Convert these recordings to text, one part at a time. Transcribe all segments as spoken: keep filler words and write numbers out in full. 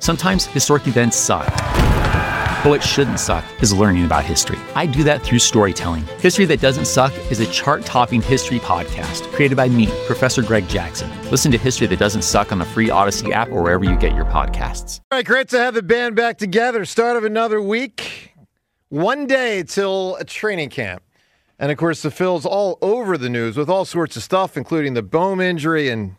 Sometimes historic events suck. But what shouldn't suck is learning about history. I do that through storytelling. History That Doesn't Suck is a chart-topping history podcast created by me, Professor Greg Jackson. Listen to History That Doesn't Suck on the free Odyssey app or wherever you get your podcasts. All right, great to have the band back together. Start of another week. One day till a training camp. And, of course, the Phil's all over the news with all sorts of stuff, including the Bohm injury and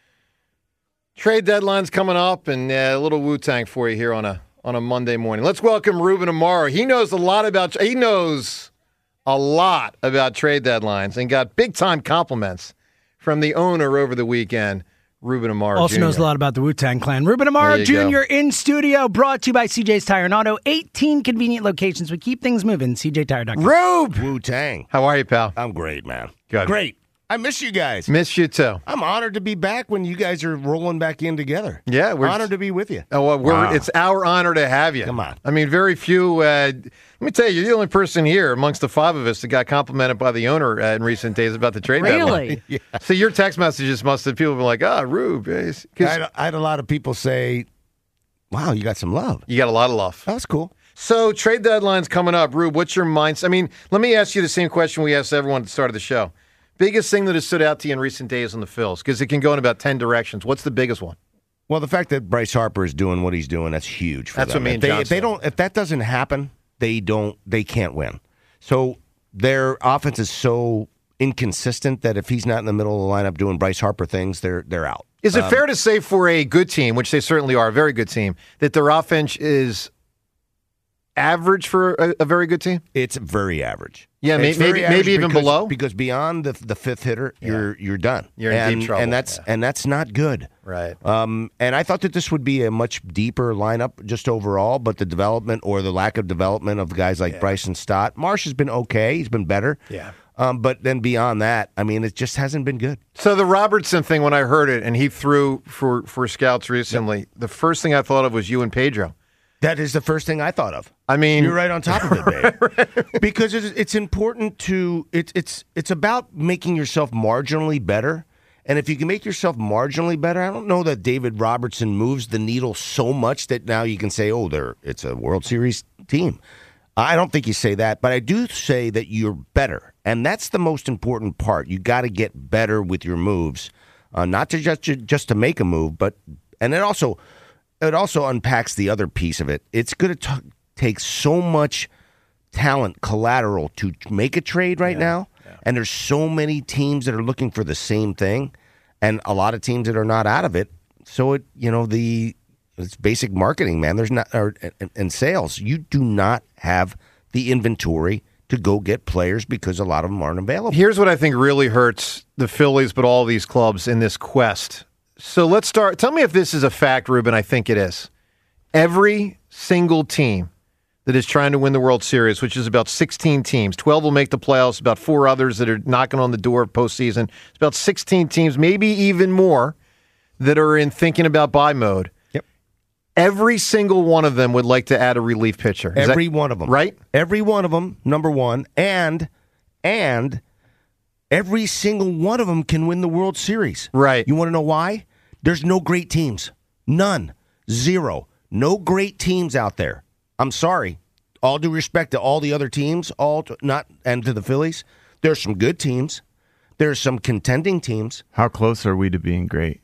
trade deadlines coming up, and uh, a little Wu-Tang for you here on a on a Monday morning. Let's welcome Ruben Amaro. He knows a lot about he knows a lot about trade deadlines and got big-time compliments from the owner over the weekend, Ruben Amaro Also Junior knows a lot about the Wu-Tang Clan. Ruben Amaro Junior in studio, brought to you by C J's Tire and Auto. eighteen convenient locations. We keep things moving. C J Tire dot com. Rube! Wu-Tang. How are you, pal? I'm great, man. Good. Great. I miss you guys. Miss you, too. I'm honored to be back when you guys are rolling back in together. Yeah. We're honored to be with you. Oh, well, we're, Wow. It's our honor to have you. Come on. I mean, very few. Uh, let me tell you, you're the only person here amongst the five of us that got complimented by the owner uh, in recent days about the trade Really? deadline. Yeah. So your text messages must have people been like, ah, Rube. I had, I had a lot of people say, wow, you got some love. You got a lot of love. That was cool. So trade deadline's coming up. Rube, what's your mindset? I mean, let me ask you the same question we asked everyone at the start of the show. Biggest thing that has stood out to you in recent days on the Phils, because it can go in about ten directions. What's the biggest one? Well, the fact that Bryce Harper is doing what he's doing, that's huge for That's them. what me if and they, John if they said. don't, if that doesn't happen, they don't, they can't win. So their offense is so inconsistent that if he's not in the middle of the lineup doing Bryce Harper things, they're they're out. Is it Um, fair to say for a good team, which they certainly are, a very good team, that their offense is average for a, a very good team? It's very average. Yeah, may, It's very maybe average maybe even because, below. because beyond the the fifth hitter, you're you're done. You're in and, deep trouble, and that's yeah. and that's not good. Right. Um, and I thought that this would be a much deeper lineup just overall, but the development or the lack of development of guys like Yeah. Bryson Stott, Marsh has been okay. He's been better. Yeah. Um, but then beyond that, I mean, it just hasn't been good. So the Robertson thing, when I heard it, and he threw for, for scouts recently, the first thing I thought of was you and Pedro. That is the first thing I thought of. I mean, You're right on top of it, babe. Because it's, it's important to it's it's it's about making yourself marginally better. And if you can make yourself marginally better, I don't know that David Robertson moves the needle so much that now you can say, "Oh, they're it's a World Series team." I don't think you say that, but I do say that you're better, and that's the most important part. You got to get better with your moves, uh, not to just just to make a move, but and it also it also unpacks the other piece of it. It's going to t- take so much talent, collateral to make a trade right Yeah, now, yeah. and there's so many teams that are looking for the same thing, and a lot of teams that are not out of it. So it you know the. It's basic marketing, man. There's not or, and, and sales. You do not have the inventory to go get players because a lot of them aren't available. Here's what I think really hurts the Phillies, but all these clubs in this quest. So let's start. Tell me if this is a fact, Ruben. I think it is. Every single team that is trying to win the World Series, which is about sixteen teams, twelve will make the playoffs, about four others that are knocking on the door of postseason. It's about sixteen teams, maybe even more, that are in thinking about buy mode. Every single one of them would like to add a relief pitcher. Is Every that, one of them. Right? Every one of them, number one. And, and every single one of them can win the World Series. Right. You want to know why? There's no great teams. None. Zero. No great teams out there. I'm sorry. All due respect to all the other teams, all to, not and to the Phillies. There's some good teams. There's some contending teams. How close are we to being great?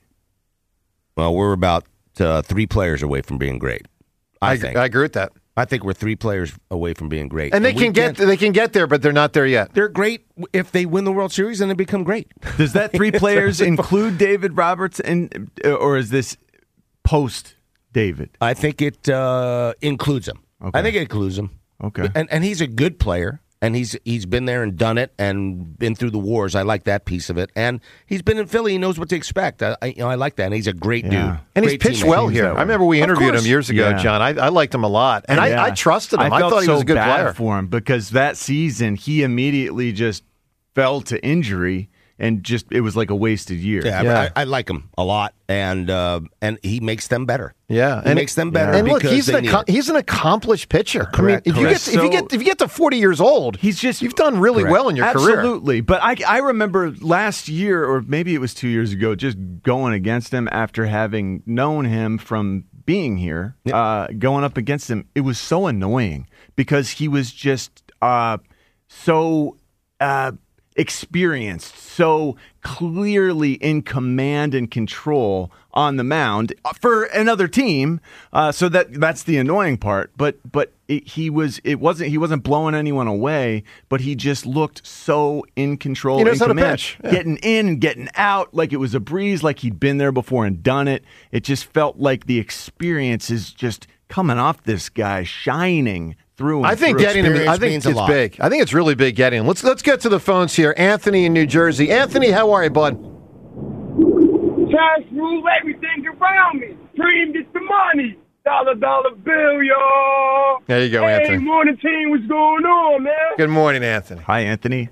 Well, we're about Uh, three players away from being great. I, I, think. I agree with that. I think we're three players away from being great, And they we can get can't- they can get there, but they're not there yet. They're great if they win the World Series, and they become great. Does that three players include David Roberts, and or is this post David? I think it uh, includes him. Okay. I think it includes him. Okay. And and he's a good player, and he's he's been there and done it, and been through the wars. I like that piece of it, and he's been in Philly. He knows what to expect. I, I you know I like that, and he's a great Yeah. dude. And he's Great pitched teammate. well Seems here. that I remember we Of interviewed him course. years ago, Yeah. John. I, I liked him a lot. And Yeah. I, I trusted him. I, felt thought he so was a good bad player. for him because that season he immediately just fell to injury and just it was like a wasted year. Yeah, Yeah. I, I like him a lot, and uh, and he makes them better. Yeah, He and makes them better. And look, because he's they an need ac- it. he's an accomplished pitcher. Correct, I mean, if you correct. get if you So- get if you get to forty years old, He's just you've done really Correct. well in your career. Absolutely. But I, I remember last year, or maybe it was two years ago, just going against him after having known him from being here, uh, going up against him, it was so annoying because he was just uh, so uh, experienced, so clearly in command and control on the mound for another team. Uh, so that that's the annoying part. But but it, he was it wasn't he wasn't blowing anyone away, but he just looked so in control. He knows in how to command, pitch. Yeah. Getting in and getting out like it was a breeze, like he'd been there before and done it. It just felt like the experience is just coming off this guy, shining through and I think through. getting him, I think means it's a lot. big. I think it's really big getting him. Let's let's get to the phones here. Anthony in New Jersey. Anthony, how are you, bud? Cash rule everything around me. Dream gets the money. Dollar, dollar bill, y'all. There you go, hey, Anthony. morning team. What's going on, man? Good morning, Anthony. Hi, Anthony.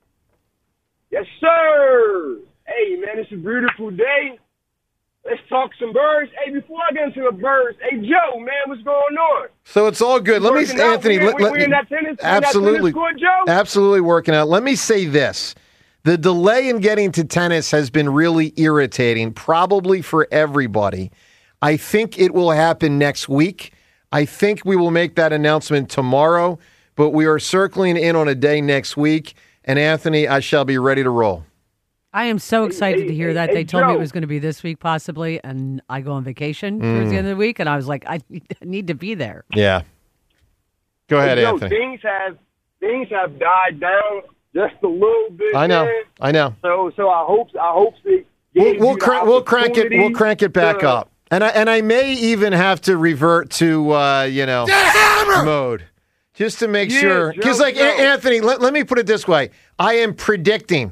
Yes, sir. Hey, man, it's a beautiful day. Let's talk some birds. Hey, before I get into the birds, hey, Joe, man, what's going on? So it's all good. Let me, Working out? Anthony. We- let, we- let we me- in that tennis- we in that absolutely, tennis court, Joe? absolutely working out. Let me say this: the delay in getting to tennis has been really irritating, probably for everybody. I think it will happen next week. I think we will make that announcement tomorrow, but we are circling in on a day next week. And Anthony, I shall be ready to roll. I am so excited hey, to hear hey, that. hey, They told me Joe. it was going to be this week possibly, and I go on vacation towards the end of the week, and I was like, I need to be there. Yeah. Go ahead, Hey, Joe, Anthony. things have things have died down just a little bit. I know. man. I know. So, so I hope I hope that We'll, we'll, crank, we'll crank it. We'll crank it back to, up, and I and I may even have to revert to uh, you know mode just to make Yeah, sure. Because Joe, like Joe. A- Anthony, let, let me put it this way: I am predicting,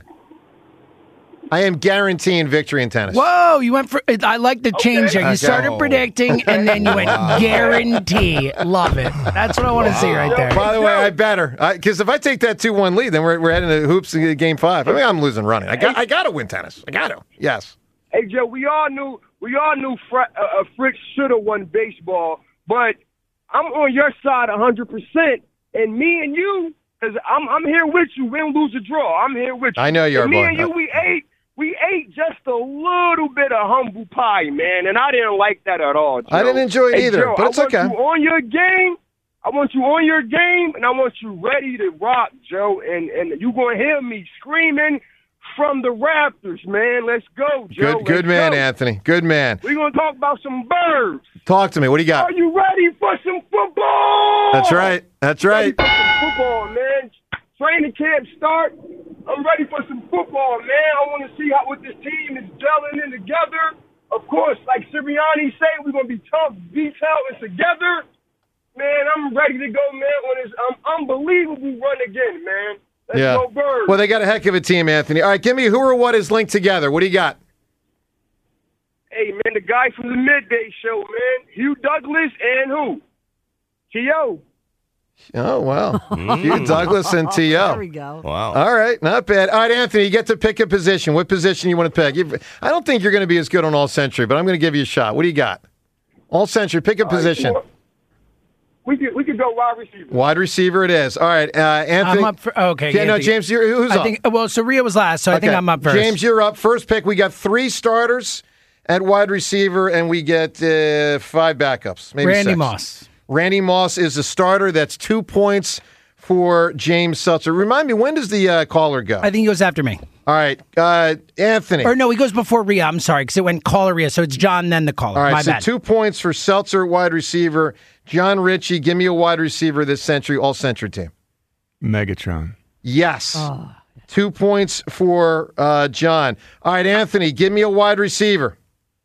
I am guaranteeing victory in tennis. Whoa, you went for. I like the change there. You Okay. started predicting, and then you went guarantee. Love it. That's what I want to see right there. By the way, I better because if I take that two one lead, then we're we're heading to hoops in game five. I mean, I'm losing running. I got I got to win tennis. I got to. Yes. Hey Joe, we all knew we all knew Fr- uh, uh, Fritz should have won baseball, but I'm on your side one hundred percent, and me and you, because I'm I'm here with you. Win, lose, or draw. I'm here with you. I know you are, And me boy. and you, we ate. We ate just a little bit of humble pie, man, and I didn't like that at all, Joe. I didn't enjoy it Hey, either, Joe, but it's I want okay. you on your game. I want you on your game, and I want you ready to rock, Joe. And and you gonna hear me screaming from the rafters, man. Let's go, Joe. Good good Let's man, go. Anthony. Good man. We're gonna talk about some birds. Talk to me. What do you got? Are you ready for some football? That's right. That's Ready right. for some football, man. Training camp start. I'm ready for some football, man. I want to see how what this team is gelling in together. Of course, like Sirianni said, we're gonna be tough, detailed, and together. Man, I'm ready to go, man. On this um, unbelievable run again, man. Let's Yeah. go, Birds. Well, they got a heck of a team, Anthony. All right, give me who or what is linked together. What do you got? Hey, man, the guy from the midday show, man. Hugh Douglas and who? T O Oh, wow. Hugh Douglas and T O There we go. Wow. All right, not bad. All right, Anthony, you get to pick a position. What position you want to pick? You've, I don't think you're going to be as good on All Century, but I'm going to give you a shot. What do you got? All Century, pick a position. We could we could go wide receiver. Wide receiver it is. All right, uh, Anthony. I'm up for. Okay. Yeah, no, Anthony. James, you're, who's I up? think. Well, so Rhea was last, so I think Okay. I'm up first. James, you're up. First pick. We got three starters at wide receiver, and we get uh, five backups. Maybe Randy six. Moss. Randy Moss is the starter. That's two points for James Seltzer. Remind me, when does the uh, caller go? I think he goes after me. All right, uh, Anthony. Or no, he goes before Rhea. I'm sorry, because it went caller Rhea, so it's John then the caller. All right, My so bad. two points for Seltzer, wide receiver. John Ritchie, give me a wide receiver this century, all century team. Megatron. Yes. Two points for uh, John. All right, Anthony, give me a wide receiver.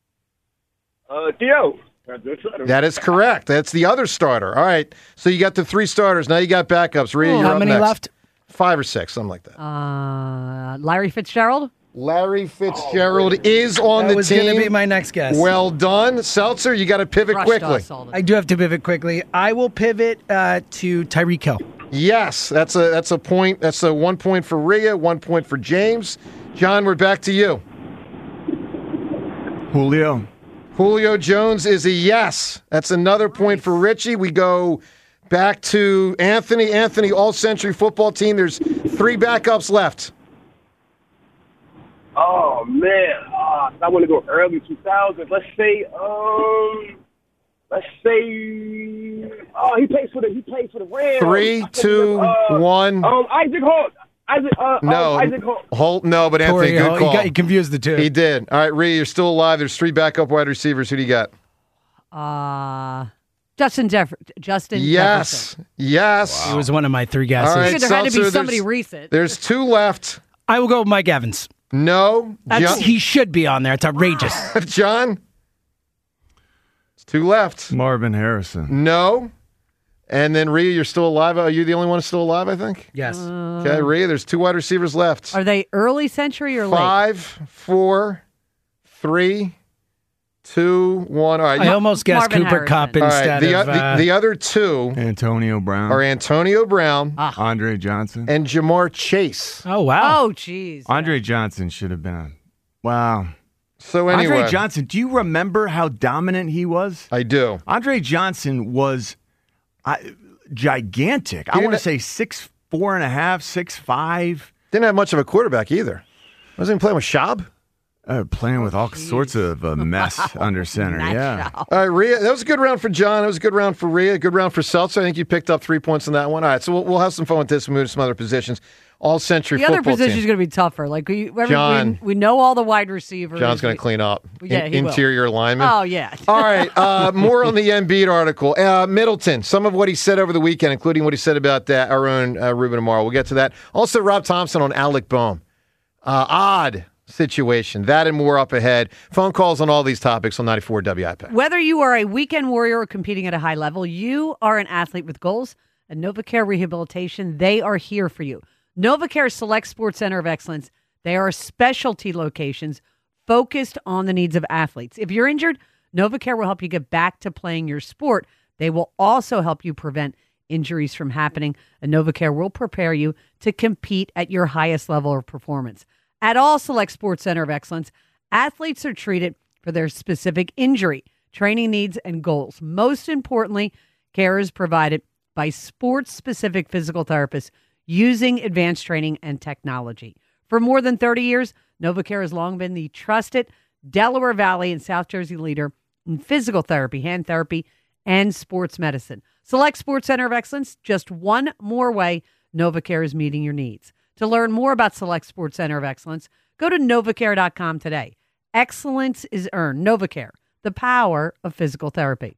Uh, T O That is correct. That's the other starter. All right, so you got the three starters. Now you got backups. Rhea, you're How up many next. left? Five or six, something like that. Uh, Larry Fitzgerald? Larry Fitzgerald is on That the was team. going to be my next guess. Well done. Seltzer, you got to pivot Crushed quickly. us all the I do have to pivot quickly. I will pivot uh, to Tyreek Hill. Yes, that's a that's a point. That's a one point for Rhea, one point for James. John, we're back to you. Julio. Julio Jones is a yes. That's another point for Richie. We go back to Anthony. Anthony, all-century football team. There's three backups left. Oh man, uh, I want to go early two thousands. Let's say um, let's say, oh, he plays for the he plays for the Rams. Three, two, uh, one. Um, Isaac Holt. Isaac, uh, no, um, Isaac Holt. Holt. No, but Anthony, Corey, good Holt, call. You, got, you confused the two. He did. All right, Rhea, you're still alive. There's three backup wide receivers. Who do you got? Uh, Justin Jeff- Justin Yes. Jefferson. Yes. He was one of my three guesses. All right, There had to be Seltzer, somebody there's- recent. There's two left. I will go with Mike Evans. No. That's, John. he should be on there. It's outrageous. John? It's two left. Marvin Harrison. No. And then Rhea, you're still alive. Are you the only one still alive, I think? Yes. Okay, Rhea, there's two wide receivers left. Are they early century or late? Five, four, three, two, one. All right. I you- almost guessed Marvin Cooper Harrison. Cup all right. instead The, of... the, uh, the other two Antonio Brown. are Antonio Brown Andre Johnson. and Jamar Chase. oh, wow. Oh, jeez. Andre Johnson should have been on. Wow. So anyway, Andre Johnson, do you remember how dominant he was? I do. Andre Johnson was I, gigantic. I didn't want to ha- say six, four and a half, six, five. Didn't have much of a quarterback either. Wasn't even playing with Schaub. Uh, playing with all sorts of uh, mess under center. Not Yeah. sure. All right, Rhea, that was a good round for John. That was a good round for Rhea. Good round for Seltzer. I think you picked up three points on that one. All right, so we'll, we'll have some fun with this. We'll move to some other positions. All-century The other football position is team. going to be tougher. Like we, every- John. we, we know all the wide receivers. John's going We- to clean up. Yeah, In- he will. interior alignment. Oh yeah. All right, uh, more on the Embiid article. Uh, Middleton, some of what he said over the weekend, including what he said about uh, our own uh, Ruben Amaro. We'll get to that. Also, Rob Thompson on Alec Boehm. Uh, odd situation. That and more up ahead. Phone calls on all these topics on ninety-four W I P. Whether you are a weekend warrior or competing at a high level, you are an athlete with goals. And NovaCare Rehabilitation, they are here for you. NovaCare Select Sports Center of Excellence. They are specialty locations focused on the needs of athletes. If you're injured, NovaCare will help you get back to playing your sport. They will also help you prevent injuries from happening. And NovaCare will prepare you to compete at your highest level of performance. At all Select Sports Center of Excellence, athletes are treated for their specific injury, training needs, and goals. Most importantly, care is provided by sports-specific physical therapists using advanced training and technology. For more than thirty years, NovaCare has long been the trusted Delaware Valley and South Jersey leader in physical therapy, hand therapy, and sports medicine. Select Sports Center of Excellence, just one more way NovaCare is meeting your needs. To learn more about Select Sports Center of Excellence, go to novacare dot com today. Excellence is earned. NovaCare, the power of physical therapy.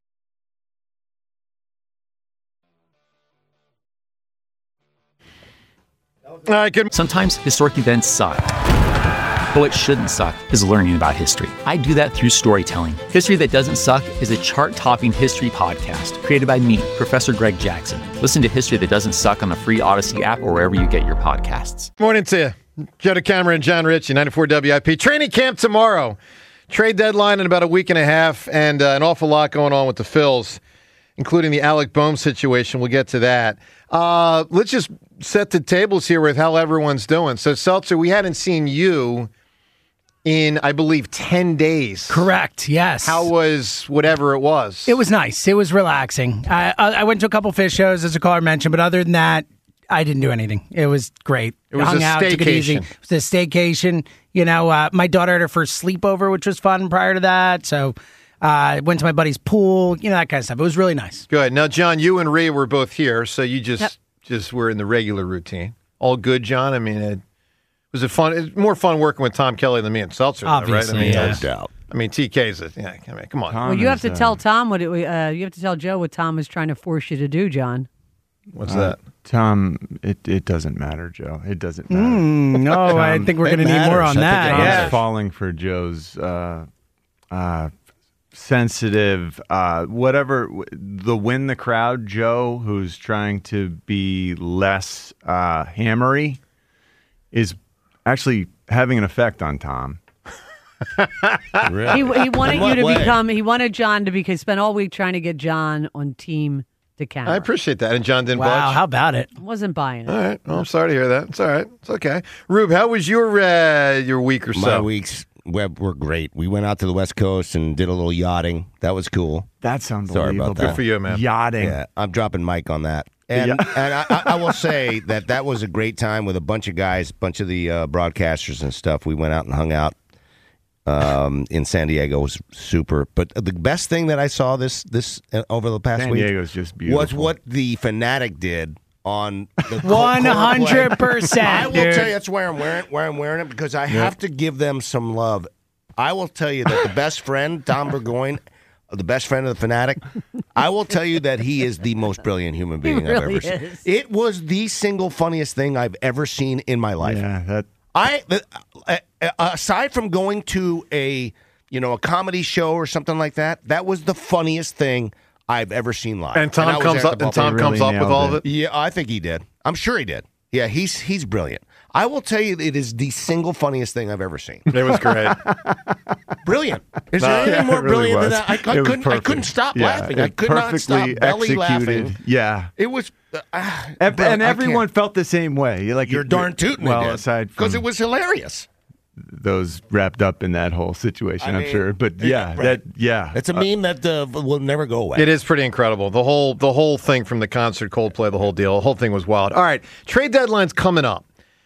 All right, good. Sometimes historic events suck. But what shouldn't suck is learning about history. I do that through storytelling. History That Doesn't Suck is a chart-topping history podcast created by me, Professor Greg Jackson. Listen to History That Doesn't Suck on the free Odyssey app or wherever you get your podcasts. Morning to you. Joe DeCamera and John Ritchie, ninety-four W I P. Training camp tomorrow. Trade deadline in about a week and a half, and uh, an awful lot going on with the Phils, including the Alec Boehm situation. We'll get to that. Uh, let's just set the tables here with how everyone's doing. So, Seltzer, we hadn't seen you in, I believe, ten days. Correct, yes. How was whatever it was? It was nice. It was relaxing. I, I I went to a couple fish shows, as a caller mentioned, but other than that, I didn't do anything. It was great. It was Hung a out, took it easy. staycation. It was a staycation. You know, uh, my daughter had her first sleepover, which was fun prior to that. So I uh, went to my buddy's pool, you know, that kind of stuff. It was really nice. Good. Now, John, you and Rhea were both here, so you just Yep. just were in the regular routine. All good, John? I mean, it, was it fun? It's more fun working with Tom Kelly than me and Seltzer, though, right? Obviously, I mean, yeah. No doubt. I mean, T K's a, yeah, I mean, come on. Tom Well, you have is, to uh, tell Tom what it, uh, you have to tell Joe what Tom is trying to force you to do, John. What's uh, that? Tom, it, it doesn't matter, Joe. It doesn't matter. Mm, no, I think we're it going to need more matters. on I think that. it Tom's Yeah. matters. falling for Joe's uh, uh, sensitive, uh, whatever, the win the crowd Joe, who's trying to be less uh, hammery, is actually having an effect on Tom. Really? He, he wanted In you what to way? become. He wanted John to because spend all week trying to get John on Team DeCamera. I appreciate that. And John didn't Wow, budge? how about it? Wasn't buying it. All right. Well, I'm sorry to hear that. It's all right. It's okay. Rube, how was your uh, your week or so? My weeks web were great. We went out to the West Coast and did a little yachting. That was cool. That's Sorry unbelievable. about that. Good for you, man. Yachting. Yeah, I'm dropping Mike on that. And and I, I I will say that that was a great time with a bunch of guys, a bunch of the uh, broadcasters and stuff. We went out and hung out. um, in San Diego was super. But the best thing that I saw this this uh, over the past San week Diego's just beautiful. was what the Fanatic did on the One hundred percent. I will dude. tell you that's where I'm wearing where I'm wearing it because I have to give them some love. I will tell you that the best friend, Tom Burgoyne, the best friend of the Fanatic, I will tell you that he is the most brilliant human being I've really ever seen. is. It was the single funniest thing I've ever seen in my life. Yeah, that I the, uh, uh, aside from going to a you know a comedy show or something like that, that was the funniest thing I've ever seen live. And Tom I was comes there at up. the And Tom They comes really up with nailed all of it. it. yeah, I think he did. I'm sure he did. Yeah, he's he's brilliant. I will tell you, it is the single funniest thing I've ever seen. It was great. Brilliant. Is there No, anything yeah, more it really brilliant than was. that? I, I It was couldn't. I couldn't perfect. stop Yeah, laughing. I it could not stop perfectly belly executed. laughing. Yeah. It was, uh, And, but and I everyone can't. felt the same way. You're like You're darn tootin' Well, they did. aside because from it was hilarious. those wrapped up in that whole situation, I I'm mean, sure. But yeah, right. that yeah, It's a meme that uh, will never go away. It is pretty incredible. The whole the whole thing from the concert, Coldplay, the whole deal, the whole thing was wild. All right, trade deadline's coming up.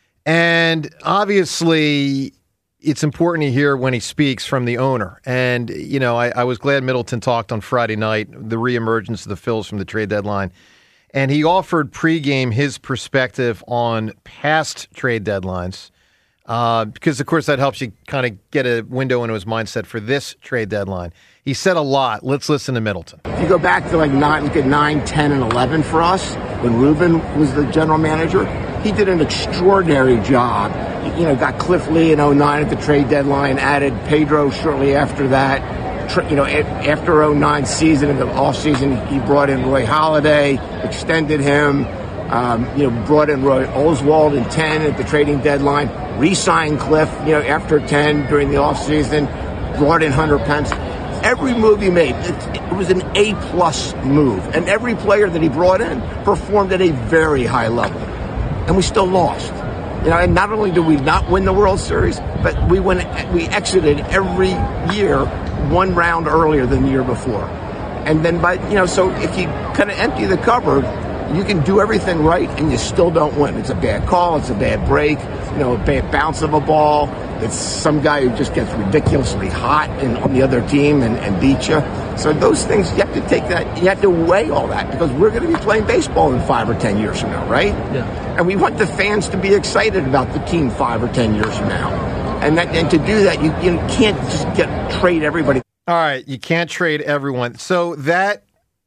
And obviously, it's important to hear when he speaks from the owner. And, you know, I, I was glad Middleton talked on Friday night, the reemergence of the Phils from the trade deadline. And he offered pregame his perspective on past trade deadlines. Uh, because, of course, that helps you kind of get a window into his mindset for this trade deadline. He said a lot. Let's listen to Middleton. If you go back to like nine, look at nine, ten, and eleven for us, when Ruben was the general manager, he did an extraordinary job. You know, got Cliff Lee in oh nine at the trade deadline, added Pedro shortly after that. Tr- You know, a- after oh nine season, in the offseason, he brought in Roy Halladay, extended him. Um, you know, brought in Roy Oswald in ten at the trading deadline, re-signed Cliff, you know, after ten during the offseason, brought in Hunter Pence. Every move he made, it, it was an A-plus move. And every player that he brought in performed at a very high level. And we still lost. You know, and not only did we not win the World Series, but we went, we exited every year one round earlier than the year before. And then by, you know, so if you kind of empty the cupboard, you can do everything right and you still don't win. It's a bad call. It's a bad break. You know, a bad bounce of a ball. It's some guy who just gets ridiculously hot in, on the other team and, and beat you. So those things, you have to take that, you have to weigh all that because we're going to be playing baseball in five or ten years from now, right? Yeah. And we want the fans to be excited about the team five or ten years from now. And that, and to do that, you, you can't just get trade everybody. All right, you can't trade everyone. So that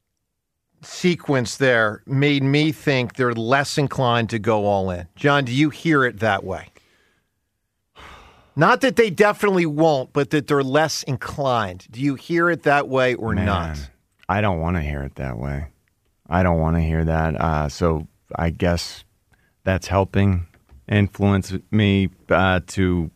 sequence there made me think they're less inclined to go all in. John, do you hear it that way? Not that they definitely won't, but that they're less inclined. Do you hear it that way or Man, not? I don't want to hear it that way. I don't want to hear that. Uh, so I guess that's helping influence me uh, to.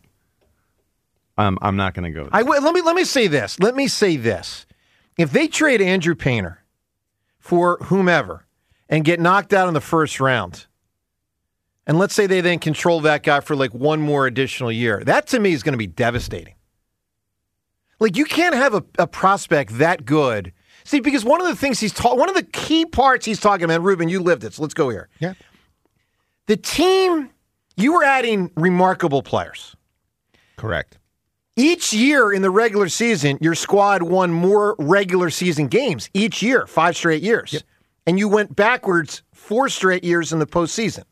Um, I'm not going to go. I w- let me let me say this. Let me say this. If they trade Andrew Painter for whomever and get knocked out in the first round, and let's say they then control that guy for like one more additional year, that to me is going to be devastating. Like you can't have a, a prospect that good. See, because one of the things he's taught, one of the key parts he's talking about, Ruben, you lived it, so let's go here. Yeah. The team, you were adding remarkable players. Correct. Each year in the regular season, your squad won more regular season games each year, five straight years. Yep. And you went backwards four straight years in the postseason.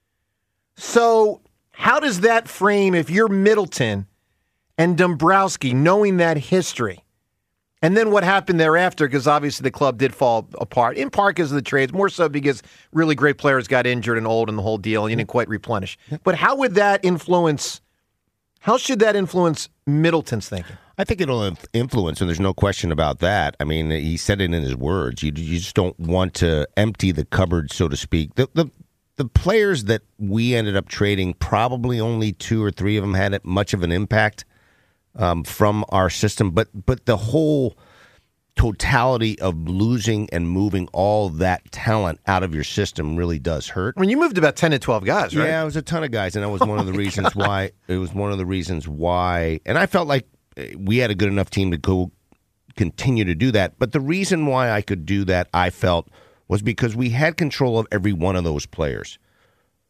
So how does that frame, if you're Middleton and Dombrowski, knowing that history, and then what happened thereafter, because obviously the club did fall apart, in part because of the trades, more so because really great players got injured and old and the whole deal, and you didn't quite replenish. But how would that influence, how should that influence Middleton's thinking? I think it'll inf- influence, and there's no question about that. I mean, he said it in his words. You, you just don't want to empty the cupboard, so to speak. The, the the players that we ended up trading, probably only two or three of them had much of an impact um, from our system. But but the whole totality of losing and moving all that talent out of your system really does hurt. I mean, you moved about ten to twelve guys, right? Yeah, it was a ton of guys, and that was one of the reasons why. It was one of the reasons why, and I felt like we had a good enough team to go continue to do that. But the reason why I could do that, I felt, was because we had control of every one of those players.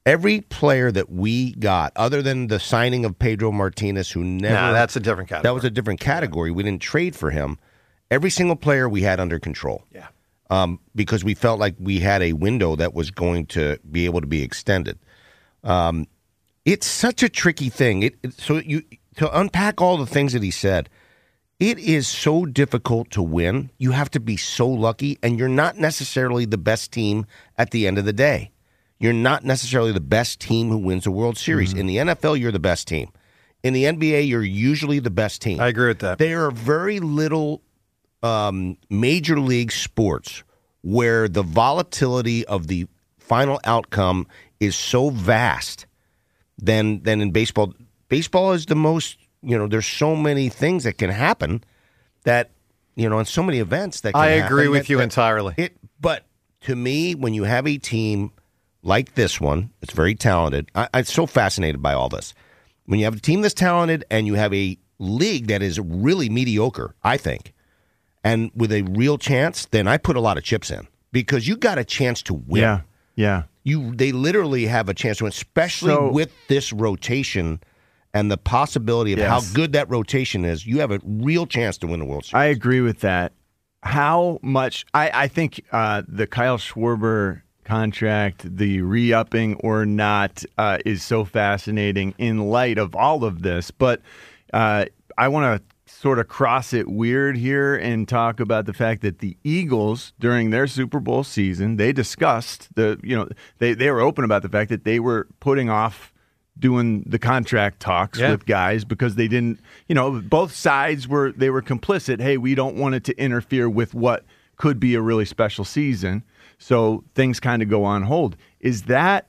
Every player that we got, other than the signing of Pedro Martinez, who never... No, that's a different category. That was a different category. We didn't trade for him. Every single player we had under control. Yeah. Um, because we felt like we had a window that was going to be able to be extended. Um, it's such a tricky thing. It, it, so you to unpack all the things that he said, it is so difficult to win. You have to be so lucky, and you're not necessarily the best team at the end of the day. You're not necessarily the best team who wins a World Series. Mm-hmm. In the N F L, you're the best team. In the N B A, you're usually the best team. I agree with that. There are very little um, major league sports where the volatility of the final outcome is so vast than than in baseball. Baseball is the most, you know, there's so many things that can happen that, you know, and so many events that can I happen. agree with that, you that, entirely. It, but to me, when you have a team like this one, it's very talented. I, I'm so fascinated by all this. When you have a team that's talented and you have a league that is really mediocre, I think, and with a real chance, then I put a lot of chips in because you got a chance to win. Yeah, yeah. You they literally have a chance to win, especially So, with this rotation and the possibility of Yes. how good that rotation is. You have a real chance to win the World Series. I agree with that. How much? I, I think uh, the Kyle Schwarber contract, the re-upping or not, uh, is so fascinating in light of all of this. But uh, I want to sort of cross it weird here and talk about the fact that the Eagles, during their Super Bowl season, they discussed the, you know, they, they were open about the fact that they were putting off doing the contract talks Yeah. with guys because they didn't, you know, both sides were, they were complicit. Hey, we don't want it to interfere with what could be a really special season. So things kind of go on hold. Is that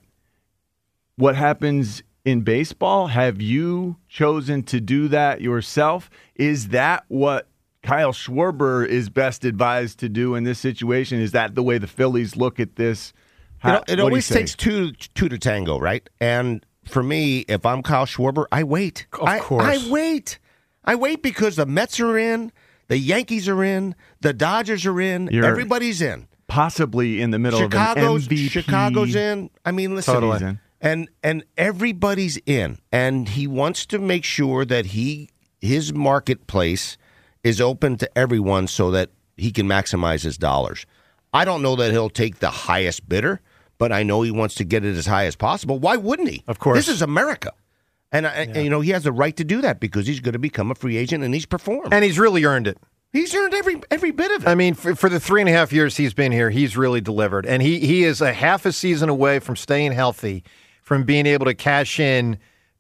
what happens in baseball? Have you chosen to do that yourself? Is that what Kyle Schwarber is best advised to do in this situation? Is that the way the Phillies look at this? How, You know, it what do you always say? takes two two to tango, right? And for me, if I'm Kyle Schwarber, I wait. Of I, course. I wait. I wait because the Mets are in, the Yankees are in, the Dodgers are in, You're- everybody's in. Possibly in the middle Chicago's of an M V P Chicago's in. I mean, listen, Totally. season. and and everybody's in, and he wants to make sure that he his marketplace is open to everyone so that he can maximize his dollars. I don't know that he'll take the highest bidder, but I know he wants to get it as high as possible. Why wouldn't he? Of course. This is America. And, I, and you know, he has the right to do that because he's going to become a free agent and he's performed. And he's really earned it. He's earned every every bit of it. I mean, for, for the three and a half years he's been here, he's really delivered. And he, he is a half a season away from staying healthy, from being able to cash in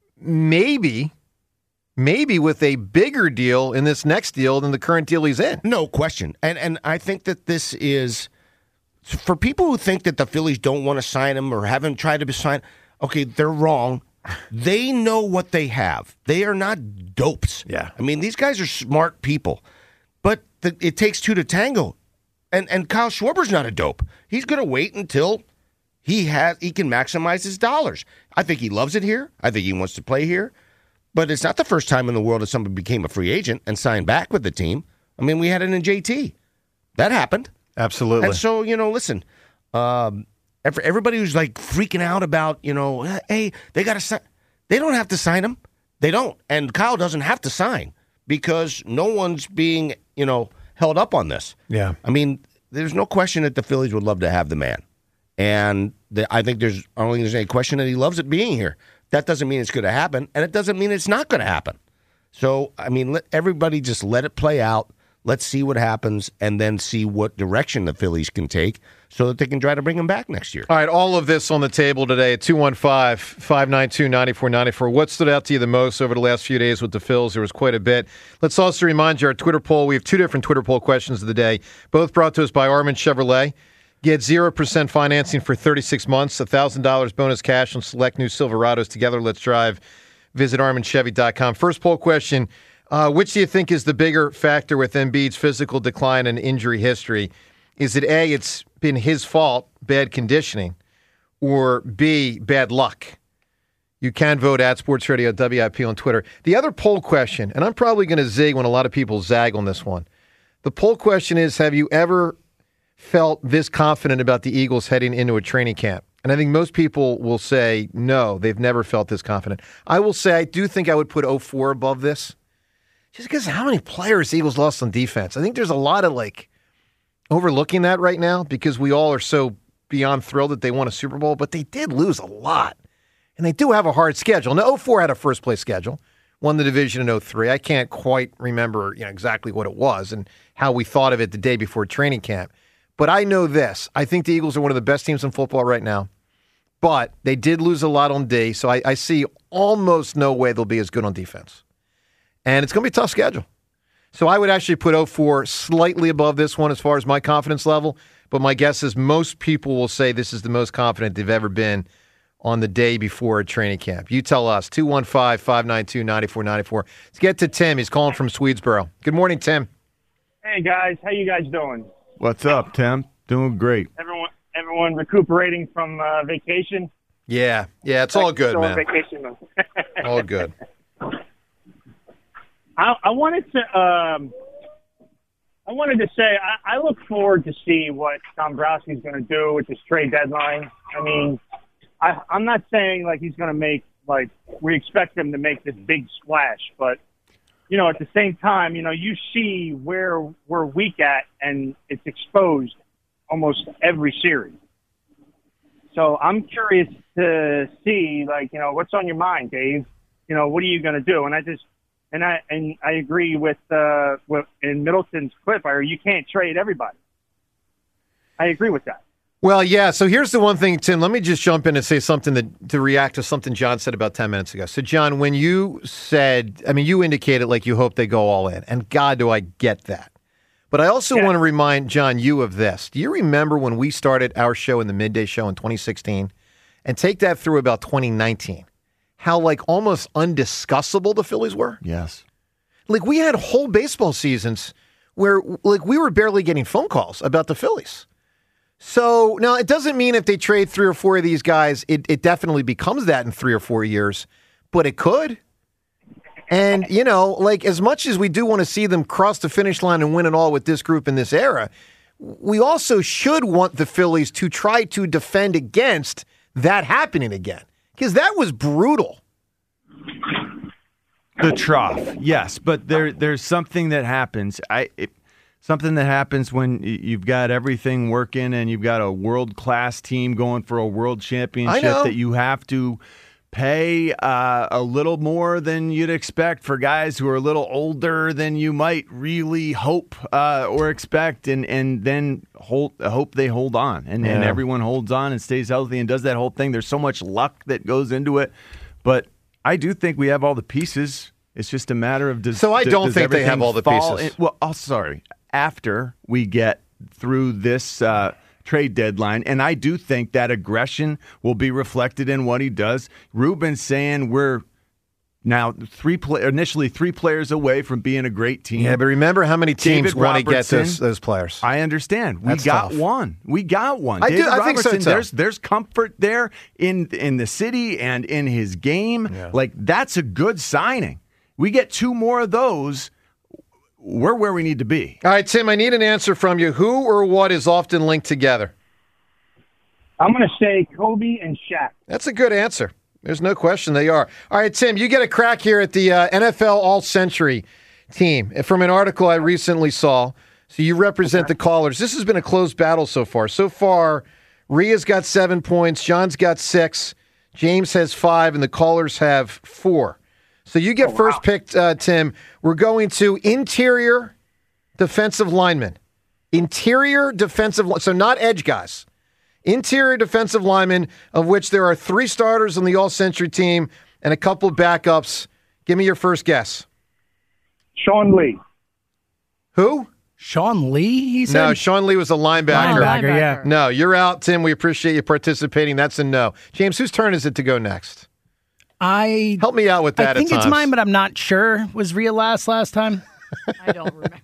maybe, maybe with a bigger deal in this next deal than the current deal he's in. No question. And and I think that this is, for people who think that the Phillies don't want to sign him or haven't tried to sign, okay, they're wrong. They know what they have. They are not dopes. Yeah. I mean, these guys are smart people. But the, it takes two to tango. And and Kyle Schwarber's not a dope. He's going to wait until he has he can maximize his dollars. I think he loves it here. I think he wants to play here. But it's not the first time in the world that somebody became a free agent and signed back with the team. I mean, we had it in J T. That happened. Absolutely. And so, you know, listen, um, ev- everybody who's like freaking out about, you know, hey, they got to sign. They don't have to sign him. They don't. And Kyle doesn't have to sign because no one's being, you know, held up on this. Yeah. I mean, there's no question that the Phillies would love to have the man. And the, I think there's, I don't think there's any question that he loves it being here. That doesn't mean it's going to happen, and it doesn't mean it's not going to happen. So, I mean, let everybody just let it play out. Let's see what happens, and then see what direction the Phillies can take so that they can try to bring him back next year. All right, all of this on the table today at two one five, five nine two, nine four nine four. What stood out to you the most over the last few days with the Phils? There was quite a bit. Let's also remind you our Twitter poll. We have two different Twitter poll questions of the day, both brought to us by Armin Chevrolet. Get zero percent financing for thirty-six months, one thousand dollars bonus cash on select new Silverados. Together, let's drive. Visit armin chevy dot com. First poll question, uh, which do you think is the bigger factor with Embiid's physical decline and injury history? Is it A, it's been his fault, bad conditioning, or B, bad luck? You can vote at Sports Radio W I P on Twitter. The other poll question, and I'm probably going to zig when a lot of people zag on this one. The poll question is, have you ever felt this confident about the Eagles heading into a training camp? And I think most people will say, no, they've never felt this confident. I will say I do think I would put oh four above this. Just because how many players the Eagles lost on defense. I think there's a lot of, like, overlooking that right now because we all are so beyond thrilled that they won a Super Bowl, but they did lose a lot. And they do have a hard schedule. Now, oh four had a first-place schedule, won the division in oh three. I can't quite remember, you know, exactly what it was and how we thought of it the day before training camp. But I know this. I think the Eagles are one of the best teams in football right now. But they did lose a lot on D, so I, I see almost no way they'll be as good on defense. And it's going to be a tough schedule. So I would actually put oh four slightly above this one as far as my confidence level. But my guess is most people will say this is the most confident they've ever been on the day before a training camp. You tell us, two one five, five nine two, nine four nine four. Let's get to Tim. He's calling from Swedesboro. Good morning, Tim. Hey, guys. How you guys doing? What's up, Tim? Doing great. Everyone everyone recuperating from uh, vacation? Yeah. Yeah, it's all good, Still man. on vacation. All good. I, I wanted to um, I wanted to say I, I look forward to see what Dombrowski's going to do with this trade deadline. I mean, I, I'm not saying like he's going to make like we expect him to make this big splash, but you know, at the same time, you know, you see where we're weak at, and it's exposed almost every series. So I'm curious to see, like, you know, what's on your mind, Dave? You know, what are you going to do? And I just, and I, and I agree with, uh, with in Middleton's clip, or you can't trade everybody. I agree with that. Well, yeah, so here's the one thing, Tim. Let me just jump in and say something that, to react to something John said about ten minutes ago. So, John, when you said, I mean, you indicated like you hope they go all in, and God, do I get that. But I also yeah. want to remind, John, you of this. Do you remember when we started our show in the Midday Show in twenty sixteen, and take that through about twenty nineteen, how, like, almost undiscussable the Phillies were? Yes. Like, we had whole baseball seasons where, like, we were barely getting phone calls about the Phillies. So, now, it doesn't mean if they trade three or four of these guys, it, it definitely becomes that in three or four years, but it could. And, you know, like, as much as we do want to see them cross the finish line and win it all with this group in this era, we also should want the Phillies to try to defend against that happening again, because that was brutal. The trough, yes, but there there's something that happens. I it, something that happens when you've got everything working and you've got a world-class team going for a world championship that you have to pay uh, a little more than you'd expect for guys who are a little older than you might really hope uh, or expect, and, and then hold, hope they hold on, and, yeah. and everyone holds on and stays healthy and does that whole thing. There's so much luck that goes into it, but I do think we have all the pieces. It's just a matter of does. So I don't does think they have all the pieces. In, well, oh, sorry. After we get through this uh, trade deadline, and I do think that aggression will be reflected in what he does. Ruben's saying we're now three play, initially three players away from being a great team. Yeah, but remember how many teams David want to get Robertson, those, those players. I understand. We That's got tough. one. We got one. I, David do, I think so, Robertson, too. There's, there's comfort there in, in the city and in his game. Yeah. Like, that's a good signing. We get two more of those, we're where we need to be. All right, Tim, I need an answer from you. Who or what is often linked together? I'm going to say Kobe and Shaq. That's a good answer. There's no question they are. All right, Tim, you get a crack here at the uh, N F L All-Century team. From an article I recently saw, so you represent the callers. This has been a close battle so far. So far, Rhea's got seven points, John's got six, James has five, and the callers have four. So you get oh, wow. first picked, uh, Tim. We're going to interior defensive linemen. Interior defensive, so not edge guys. Interior defensive linemen, of which there are three starters on the All-Century team and a couple of backups. Give me your first guess. Sean Lee. Who? Sean Lee, he said? No, Sean Lee was a linebacker. Linebacker, yeah. No, you're out, Tim. We appreciate you participating. That's a no. James, whose turn is it to go next? I Help me out with that. I think at it's times. mine, but I'm not sure. Was Rhea last last time? I don't remember.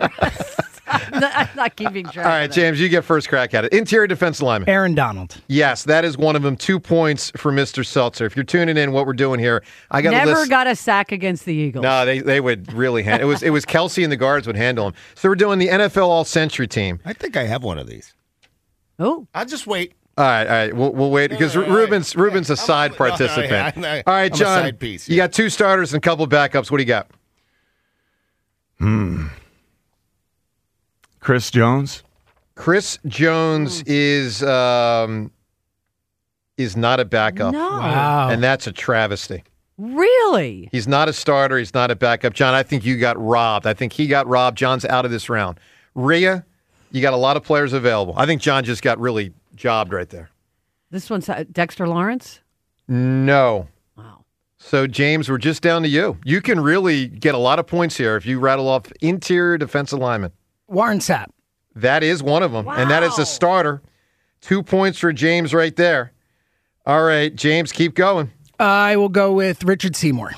I'm not keeping track. All right, James, you get first crack at it. Interior defensive lineman. Aaron Donald. Yes, that is one of them. Two points for Mister Seltzer. If you're tuning in, what we're doing here, I got never list- got a sack against the Eagles. No, they they would really handle it. Was it was Kelsey and the guards would handle him. So we're doing the N F L All Century team. I think I have one of these. Oh, I'll just wait. All right, all right. We'll, we'll wait because all right. Ruben's Ruben's a side no, participant. yeah, I- I- all right, I'm a John. side piece, You yeah. got two starters and a couple of backups. What do you got? Hmm. Chris Jones. Chris Jones is um, is not a backup, No. Wow. and that's a travesty. Really? He's not a starter. He's not a backup. John, I think you got robbed. I think he got robbed. John's out of this round. Rhea, you got a lot of players available. I think John just got really jobbed right there. This one's uh, Dexter Lawrence? No. Wow. So, James, we're just down to you. You can really get a lot of points here if you rattle off interior defensive lineman. Warren Sapp. That is one of them, and that is Wow. a starter. Two points for James right there. All right, James, keep going. I will go with Richard Seymour.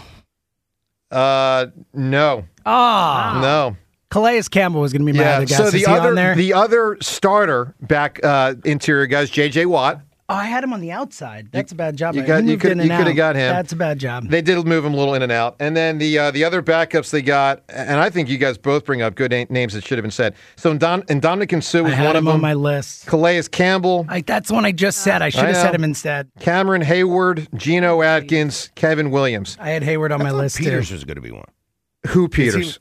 Uh, no, Ah, no. Calais Campbell was going to be my Yeah. other guess. So Is the he other on there? the other starter back uh, interior guys, J J Watt. oh, I had him on the outside. That's a bad job. you He got- you moved could- in you and coulda out. got him. That's a bad job. They did move him a little in and out, and then the uh, the other backups they got, and I think you guys both bring up good na- names that should have been said. So Don and Dominic and Sue I was had one him of on them. my list. Calais Campbell, Like that's the one I just said. I should have know. said him instead. Cameron Hayward, Geno Atkins, Kevin Williams. I had Hayward on I my thought list Peters too. was going to be one. Who Peters?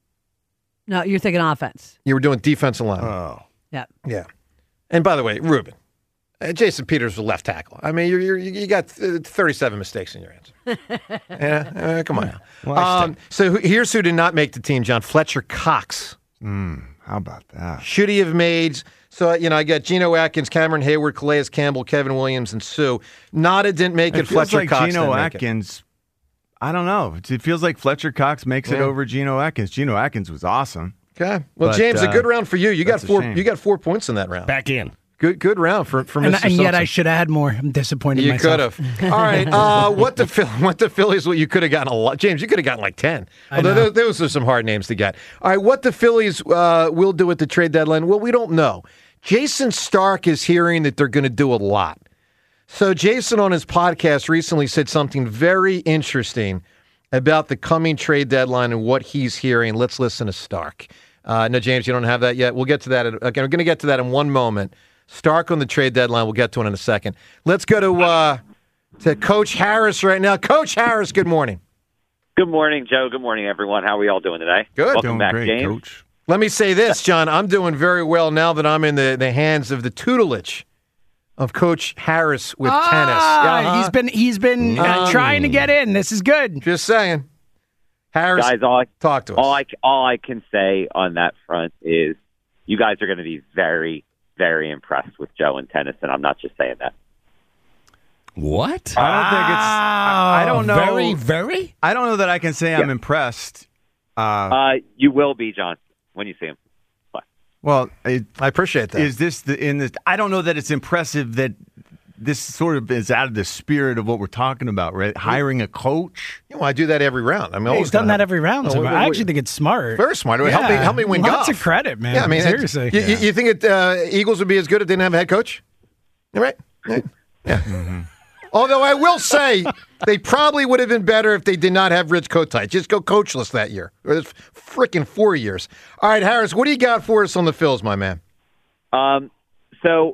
No, you're thinking offense. You were doing defensive line. Oh. Yeah. Yeah. And by the way, Ruben, uh, Jason Peters was left tackle. I mean, you're, you're, you got uh, thirty-seven mistakes in your answer. yeah, uh, come on now. Um, so who- here's who did not make the team, John. Fletcher Cox. Mm, how about that? Should he have made? So, you know, I got Geno Atkins, Cameron Hayward, Calais Campbell, Kevin Williams, and Sue. Nada didn't make it. It feels Fletcher like Cox Geno didn't make it. Atkins. I don't know. It feels like Fletcher Cox makes it Yeah. over Geno Atkins. Geno Atkins was awesome. Okay. Well, But, James, a uh, good round for you. You got that's a four. shame. You got four points in that round. Back in. Good, good round for for And, Mister and yet I Simpson. should have had more. I'm disappointed in You myself. could have. All right. Uh, what the Phil- what the Phillies? What you could have gotten a lot, James. You could have gotten like ten. I Although know. those, those are some hard names to get. All right. What the Phillies uh, will do at the trade deadline? Well, we don't know. Jason Stark is hearing that they're going to do a lot. So Jason on his podcast recently said something very interesting about the coming trade deadline and what he's hearing. Let's listen to Stark. Uh, no, James, you don't have that yet. We'll get to that. In, okay, we're going to get to that in one moment. Stark on the trade deadline. We'll get to it in a second. Let's go to uh, to Coach Harris right now. Coach Harris, good morning. Good morning, Joe. Good morning, everyone. How are we all doing today? Good. Welcome Doing back, great, James. Coach. Let me say this, John. I'm doing very well now that I'm in the, the hands of the tutelage of Coach Harris with Ah, tennis. Uh-huh. He's been he's been uh, Um, trying to get in. This is good. Just saying. Harris, Guys, all I, talk to us. all I all I can say on that front is you guys are going to be very, very impressed with Joe in tennis, and I'm not just saying that. What? I don't think it's. I, I don't know. Very, very? I don't know that I can say I'm impressed. Uh, Uh, you will be, John, when you see him. Bye. well, it, I appreciate that. is this the in this? I don't know that it's impressive that this sort of is out of the spirit of what we're talking about, right? Hiring a coach. You know, I do that every round. I'm Hey, always he's done gonna that have- every round. Oh, so wait, far. wait, I wait. actually think it's smart. Very smart. Help me, Yeah. help me win Lots golf. of credit, man. Yeah, I mean, seriously. You, you, you think it, uh, Eagles would be as good if they didn't have a head coach? You right? Yeah. Yeah. Mm-hmm. Although I will say they probably would have been better if they did not have Rich Kotite. Just go coachless that year. Or this freaking four years. All right, Harris, what do you got for us on the Phils, my man? Um, so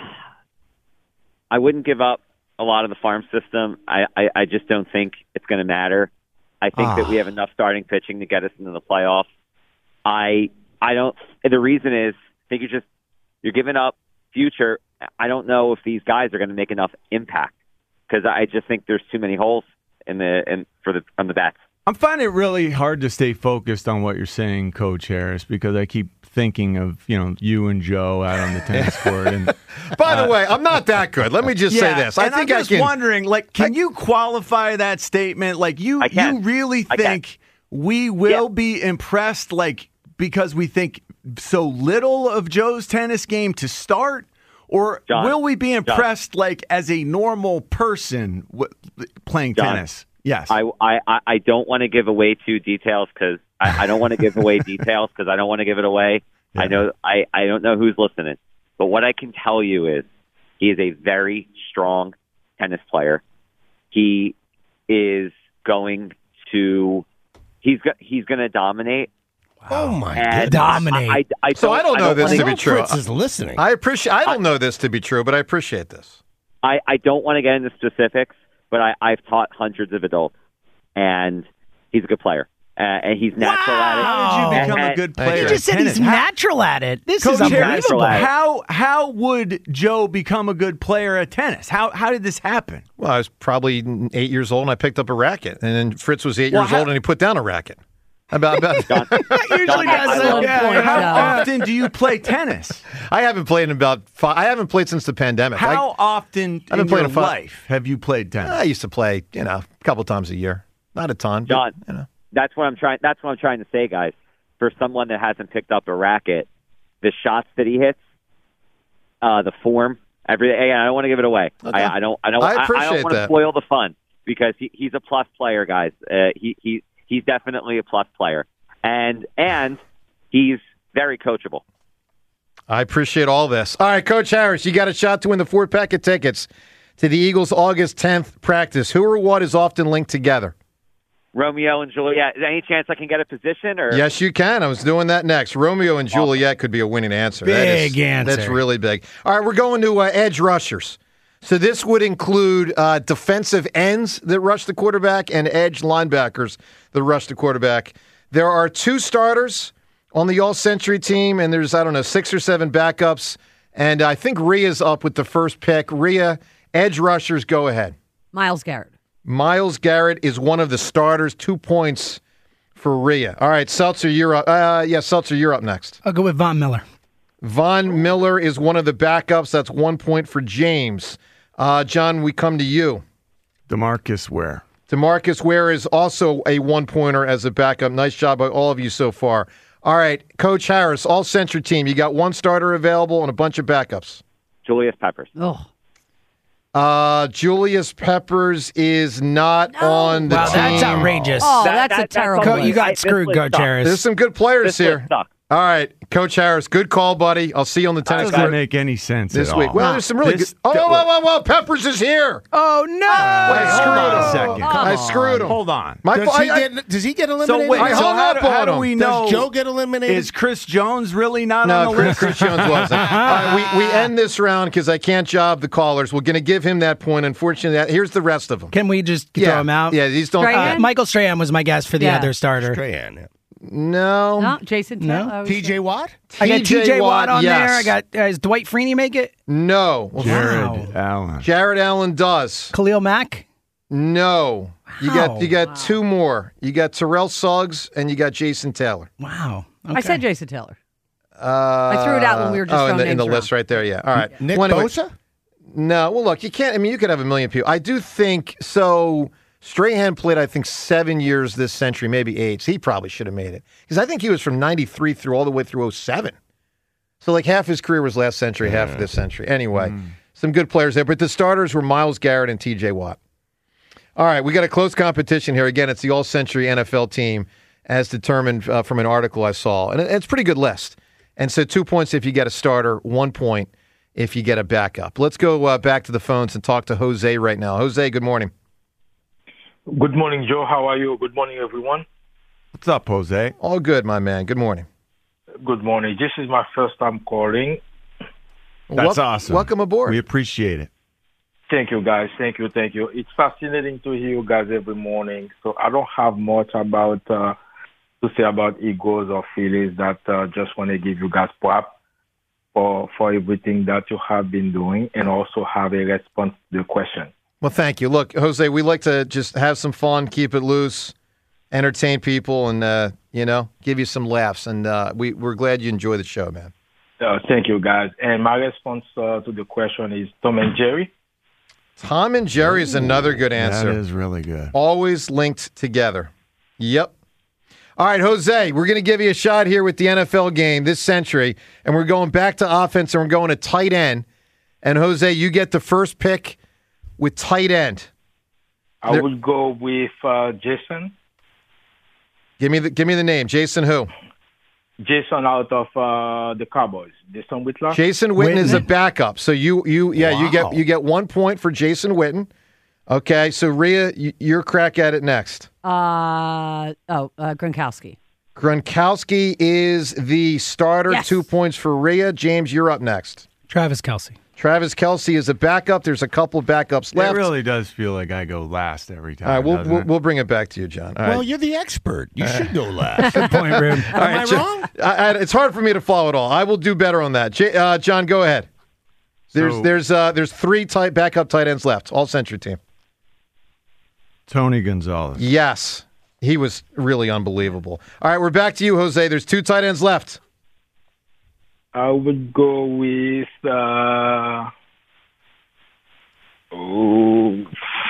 I wouldn't give up a lot of the farm system. I, I, I just don't think it's going to matter. I think Ah. that we have enough starting pitching to get us into the playoffs. I I don't. The reason is I think you're just you're giving up future. I don't know if these guys are going to make enough impact because I just think there's too many holes in the in for the on the bats. I'm finding it really hard to stay focused on what you're saying, Coach Harris, because I keep thinking of you know you and Joe out on the tennis court. And By the way, I'm not that good. Let me just say this. I and think I'm I just can. wondering, like, can I- you qualify that statement? Like, you I can. you really I can. think we will Yeah. be impressed, like, because we think so little of Joe's tennis game to start? Or John, will we be impressed, like, as a normal person w- playing John, tennis? Yes. I, I, I- I don't want to give away two details because I, I don't want to give away details because I don't want to give it away. I know I, I don't know who's listening, but what I can tell you is he is a very strong tennis player. He is going to he's go, he's going to dominate. Oh my And God! Dominate. I, I, I So I don't know this wanna- to be true. Fritz is listening. I appreciate. I don't know this to be true, but I appreciate this. I, I don't want to get into specifics, but I, I've taught hundreds of adults, and he's a good player. Uh, and he's natural Wow. at it. How did you become And- a good Thank player? You you. just said at he's tennis? How- natural at it. This Coach is Harris, unbelievable. at it. How how would Joe become a good player at tennis? How how did this happen? Well, I was probably eight years old and I picked up a racket, and then Fritz was eight Well, years how- old and he put down a racket. About about. John, Usually John, does I that. love- Yeah, point, How Joe. often do you play tennis? I haven't played in about. Five, I haven't played since the pandemic. How I, often I've been in playing your a fi- life have you played tennis? I used to play, you know, a couple times a year, not a ton. but, John, you know. that's what I'm trying. That's what I'm trying to say, guys. For someone that hasn't picked up a racket, the shots that he hits, uh, the form, everything. And I don't want to give it away. Okay. I, I don't. I don't. I I, I appreciate don't want to that. spoil the fun because he, he's a plus player, guys. Uh, he he he's definitely a plus player, and and he's very coachable. I appreciate all this. All right, Coach Harris, you got a shot to win the four pack of tickets to the Eagles' August tenth practice. Who or what is often linked together? Romeo and Juliet. Is there any chance I can get a position? Or Yes, you can. I was doing that next. Romeo and Juliet could be a winning answer. That is- Big answer. That's really big. All right, we're going to uh, edge rushers. So this would include uh, defensive ends that rush the quarterback and edge linebackers that rush the quarterback. There are two starters on the All-Century team, and there's, I don't know, six or seven backups. And I think Rhea's up with the first pick. Rhea, edge rushers, go ahead. Miles Garrett. Miles Garrett is one of the starters. Two points for Rhea. All right, Seltzer, you're up. Uh, yeah, Seltzer, you're up next. I'll go with Von Miller. Von Miller is one of the backups. That's one point for James. Uh, John, we come to you. DeMarcus Ware. DeMarcus Ware is also a one-pointer as a backup. Nice job by all of you so far. All right, Coach Harris, all-century team. You got one starter available and a bunch of backups. Julius Peppers. Oh, Uh, Julius Peppers is not on the Wow, team. that's outrageous. oh, That- that's that- a terrible. Co- that's you I- got this screwed, list Coach sucks. Harris. There's some good players This here. list sucks. All right, Coach Harris, good call, buddy. I'll see you on the tennis Doesn't court make any sense this at week. all. Well, there's some really This- good. Oh, whoa, whoa, whoa, whoa! Peppers is here. Oh, no. I Wait, screwed hold on him. a second. I screwed him. Hold on. My Does fault. he, I- I- get, does he get So eliminated? wait, I so hung how, up do, how on do him. we Does know? Joe get eliminated? Is Chris Jones really not on No, the Chris, list? Chris Jones wasn't. All right, we, we end this round because I can't job the callers. We're going to give him that point. Unfortunately, that, here's the rest of them. Can we just yeah, throw him out? Yeah, these don't. Strahan? Uh, Michael Strahan was my guess for the Yeah. other starter. Strahan, yeah. No. No, Jason. No. Taylor, I was T J Watt? I got T J Watt on yes. there. I got uh, does Dwight Freeney make it? No. Well, Jared Wow. Allen. Jared Allen does. Khalil Mack? No. You Wow. got you got two more. You got Terrell Suggs and you got Jason Taylor. Wow. I Okay. said Jason Taylor. Uh, I threw it out when we were just oh, in throwing the, in the names list right there. Yeah. All right. Nick Well, anyway, Bosa? No. Well, look, you can't. I mean, you could have a million people. I do think so. Strahan played, I think, seven years this century, maybe eight. So he probably should have made it because I think he was from ninety-three through all the way through oh seven. So like half his career was last century, half of this century. Anyway, some good players there, but the starters were Miles Garrett and T J Watt. All right, we got a close competition here. Again, it's the all-century N F L team as determined uh, from an article I saw. And it- it's a pretty good list. And so two points if you get a starter, one point if you get a backup. Let's go uh, back to the phones and talk to Jose right now. Jose, good morning. Good morning, Joe. How are you? Good morning, everyone. What's up, Jose? All good, my man. Good morning. Good morning. This is my first time calling. That's Wel- awesome. Welcome aboard. We appreciate it. Thank you, guys. Thank you. Thank you. It's fascinating to hear you guys every morning. So I don't have much about uh, to say about Eagles or Phillies. That uh, just want to give you guys prop for for everything that you have been doing, and also have a response to the question. Well, thank you. Look, Jose, we like to just have some fun, keep it loose, entertain people, and, uh, you know, give you some laughs. And uh, we, we're glad you enjoy the show, man. Uh, thank you, guys. And my response uh, to the question is Tom and Jerry. Tom and Jerry is another good answer. That is really good. Always linked together. Yep. All right, Jose, we're going to give you a shot here with the N F L game this century, and we're going back to offense, and we're going to tight end. And, Jose, you get the first pick with tight end. I There- would go with uh, Jason. Give me the give me the name. Jason who? Jason out of uh, the Cowboys. Jason Whitlock. Jason Witten is a Witten? backup. So you you yeah, you Wow. get you get one point for Jason Witten. Okay, so Rhea, you, your crack at it next. Uh, oh, uh, Gronkowski. Gronkowski is the starter. Yes. Two points for Rhea. James, you're up next. Travis Kelce. Travis Kelce is a backup. There's a couple of backups left. It really does feel like I go last every time. All right, we'll, doesn't we'll, it? we'll bring it back to you, John. All well, right. you're the expert. You should go last. Good point, Rube. All right, Am I John- wrong? I, I, it's hard for me to follow it all. I will do better on that. J, uh, John, go ahead. There's So- there's uh, there's three tight backup tight ends left. All Century team. Tony Gonzalez. Yes, he was really unbelievable. All right, we're back to you, Jose. There's two tight ends left. I would go with. Uh, oh,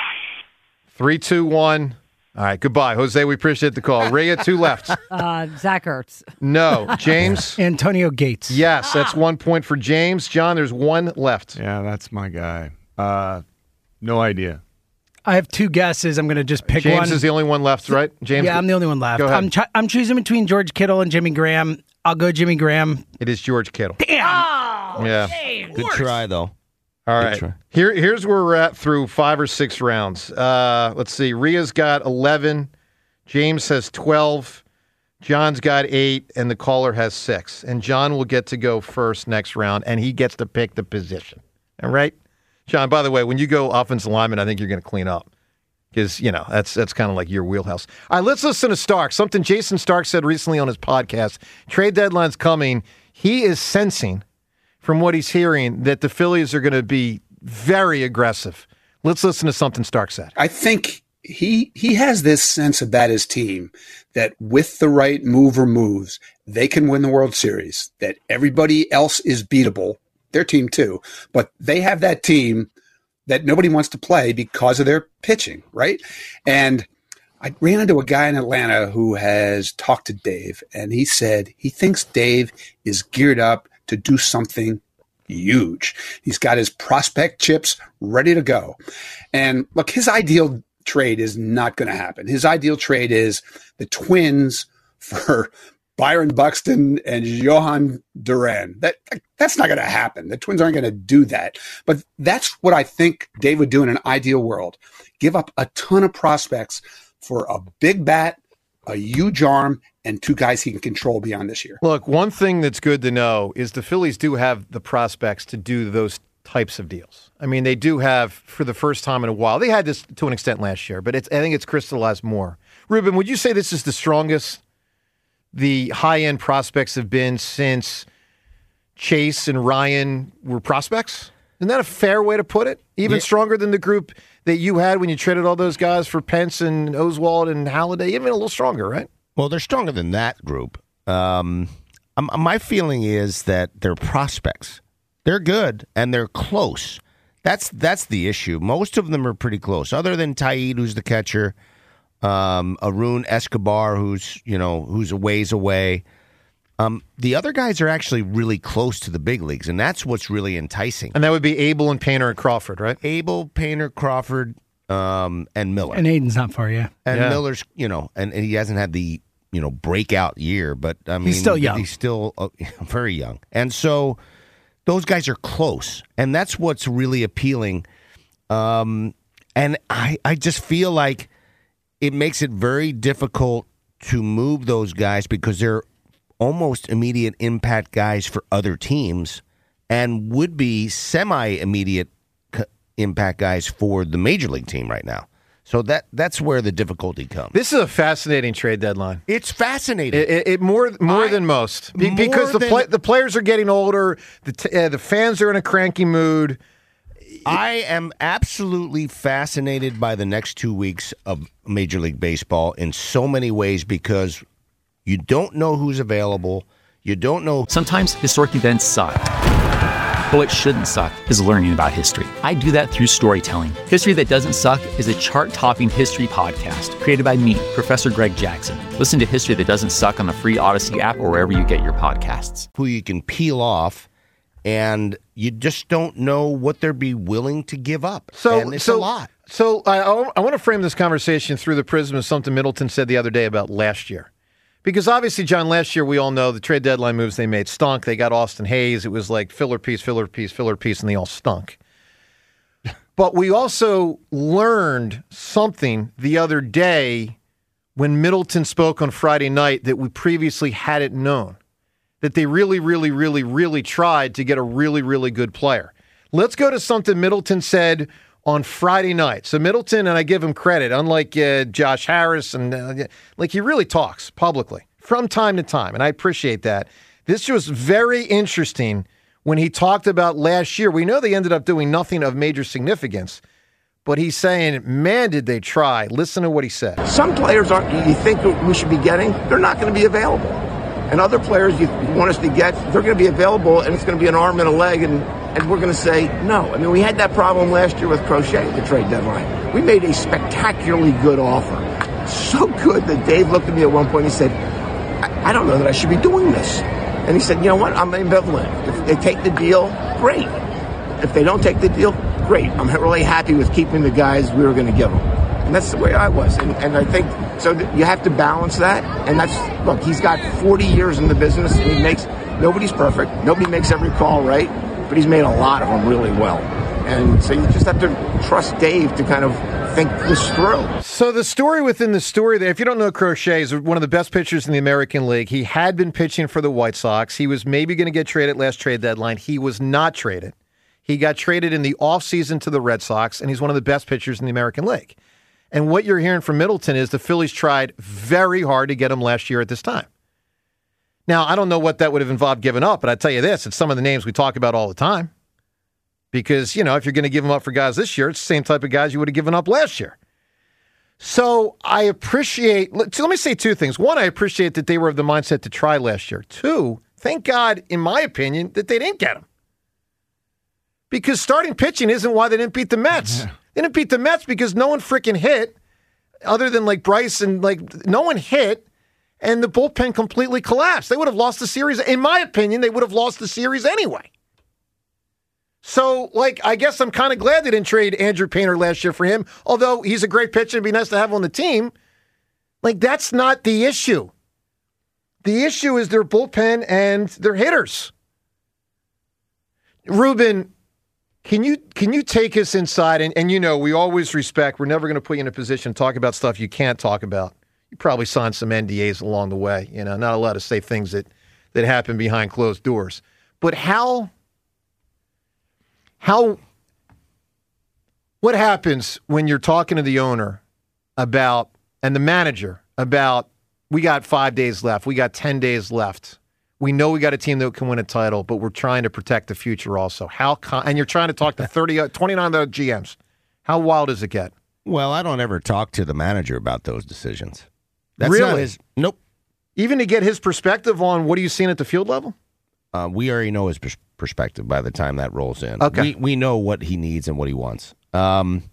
Three, two, one. All right, goodbye, Jose. We appreciate the call. Rhea, two left. Uh, Zach Ertz. No, James. Antonio Gates. Yes, that's one point for James. John, there's one left. Yeah, that's my guy. Uh, no idea. I have two guesses. I'm going to just pick James one. is the only one left, right? James. Yeah, I'm the only one left. Go ahead. I'm ch- I'm choosing between George Kittle and Jimmy Graham. I'll go Jimmy Graham. It is George Kittle. Damn. Oh, Yeah. shame. Good try, though. All Good right. try. Here, here's where we're at through five or six rounds. Uh, let's see. Rhea's got eleven. James has twelve. John's got eight. And the caller has six. And John will get to go first next round, and he gets to pick the position. All right? John, by the way, when you go offensive lineman, I think you're going to clean up. Because, you know, that's that's kind of like your wheelhouse. All right, let's listen to Stark. Something Jason Stark said recently on his podcast. Trade deadline's coming. He is sensing, from what he's hearing, that the Phillies are going to be very aggressive. Let's listen to something Stark said. I think he he has this sense about his team that with the right move or moves, they can win the World Series, that everybody else is beatable, their team too, but they have that team that nobody wants to play because of their pitching, right? And I ran into a guy in Atlanta who has talked to Dave, and he said he thinks Dave is geared up to do something huge. He's got his prospect chips ready to go. And look, his ideal trade is not going to happen. His ideal trade is the Twins for Byron Buxton and Johan Duran. That that's not going to happen. The Twins aren't going to do that. But that's what I think Dave would do in an ideal world. Give up a ton of prospects for a big bat, a huge arm, and two guys he can control beyond this year. Look, one thing that's good to know is the Phillies do have the prospects to do those types of deals. I mean, they do have, for the first time in a while, they had this to an extent last year, but it's, I think it's crystallized more. Ruben, would you say this is the strongest the high-end prospects have been since Chase and Ryan were prospects? Isn't that a fair way to put it? Even Yeah. stronger than the group that you had when you traded all those guys for Pence and Oswald and Halladay? Even a little stronger, right? Well, they're stronger than that group. Um, um, my feeling is that they're prospects. They're good and they're close. That's that's the issue. Most of them are pretty close, other than Taid, who's the catcher, um, Arun Escobar, who's you know who's a ways away. Um, the other guys are actually really close to the big leagues, and that's what's really enticing. And that would be Abel and Painter and Crawford, right? Abel, Painter, Crawford, um, and Miller. And Aiden's not far, yeah. And Yeah. Miller's, you know, and, and he hasn't had the, you know, breakout year, but I mean, still young. He's still uh, very young. And so those guys are close. And that's what's really appealing. Um, and I, I just feel like it makes it very difficult to move those guys because they're almost immediate impact guys for other teams and would be semi-immediate c- impact guys for the major league team right now. So that that's where the difficulty comes. This is a fascinating trade deadline. It's fascinating. It, it, it more more I- than most Be- more because the than- play, the players are getting older. The t- uh, the fans are in a cranky mood. I am absolutely fascinated by the next two weeks of Major League Baseball in so many ways because you don't know who's available. You don't know. Sometimes historic events suck. But what shouldn't suck is learning about history. I do that through storytelling. History That Doesn't Suck is a chart-topping history podcast created by me, Professor Greg Jackson. Listen to History That Doesn't Suck on the free Odyssey app or wherever you get your podcasts. Who you can peel off, and you just don't know what they'd be willing to give up. So and it's so, a lot. So I, I want to frame this conversation through the prism of something Middleton said the other day about last year. Because obviously, John, last year we all know the trade deadline moves they made stunk. They got Austin Hayes. It was like filler piece, filler piece, filler piece, and they all stunk. But we also learned something the other day when Middleton spoke on Friday night that we previously hadn't known, that they really, really, really, really tried to get a really, really good player. Let's go to something Middleton said on Friday night. So Middleton, and I give him credit, unlike uh, Josh Harris, and uh, like he really talks publicly from time to time, and I appreciate that. This was very interesting when he talked about last year. We know they ended up doing nothing of major significance, but he's saying, man, did they try. Listen to what he said. Some players aren't, you think we should be getting, they're not going to be available. And other players you want us to get, they're going to be available, and it's going to be an arm and a leg, and, and we're going to say no. I mean, we had that problem last year with Crochet at the trade deadline. We made a spectacularly good offer. So good that Dave looked at me at one point and he said, I, I don't know that I should be doing this. And he said, you know what, I'm ambivalent. If they take the deal, great. If they don't take the deal, great. I'm really happy with keeping the guys we were going to give them. And that's the way I was. And, and I think, so you have to balance that. And that's, look, he's got forty years in the business. And he makes, nobody's perfect. Nobody makes every call right. But he's made a lot of them really well. And so you just have to trust Dave to kind of think this through. So the story within the story there, if you don't know, Crochet is one of the best pitchers in the American League. He had been pitching for the White Sox. He was maybe going to get traded last trade deadline. He was not traded. He got traded in the offseason to the Red Sox, and he's one of the best pitchers in the American League. And what you're hearing from Middleton is the Phillies tried very hard to get him last year at this time. Now, I don't know what that would have involved giving up, but I tell you this, it's some of the names we talk about all the time. Because, you know, if you're going to give them up for guys this year, it's the same type of guys you would have given up last year. So I appreciate, let me say two things. One, I appreciate that they were of the mindset to try last year. Two, thank God, in my opinion, that they didn't get him. Because starting pitching isn't why they didn't beat the Mets. Yeah. They didn't beat the Mets because no one freaking hit, other than like Bryce, and like no one hit, and the bullpen completely collapsed. They would have lost the series. In my opinion, they would have lost the series anyway. So, like, I guess I'm kind of glad they didn't trade Andrew Painter last year for him, although he's a great pitcher. It'd be nice to have him on the team. Like, that's not the issue. The issue is their bullpen and their hitters. Ruben, can you can you take us inside? And, and you know, we always respect, we're never going to put you in a position to talk about stuff you can't talk about. You probably signed some N D As along the way. You know, not allowed to say things that, that happen behind closed doors. But how... How, what happens when you're talking to the owner about, and the manager about, we got five days left, we got ten days left. We know we got a team that can win a title, but we're trying to protect the future also. How, and you're trying to talk to thirty, twenty-nine other G Ms. How wild does it get? Well, I don't ever talk to the manager about those decisions. That's really? Not his, nope. Even to get his perspective on what are you seeing at the field level? Uh, we already know his pers- perspective by the time that rolls in. Okay. We, we know what he needs and what he wants. Um,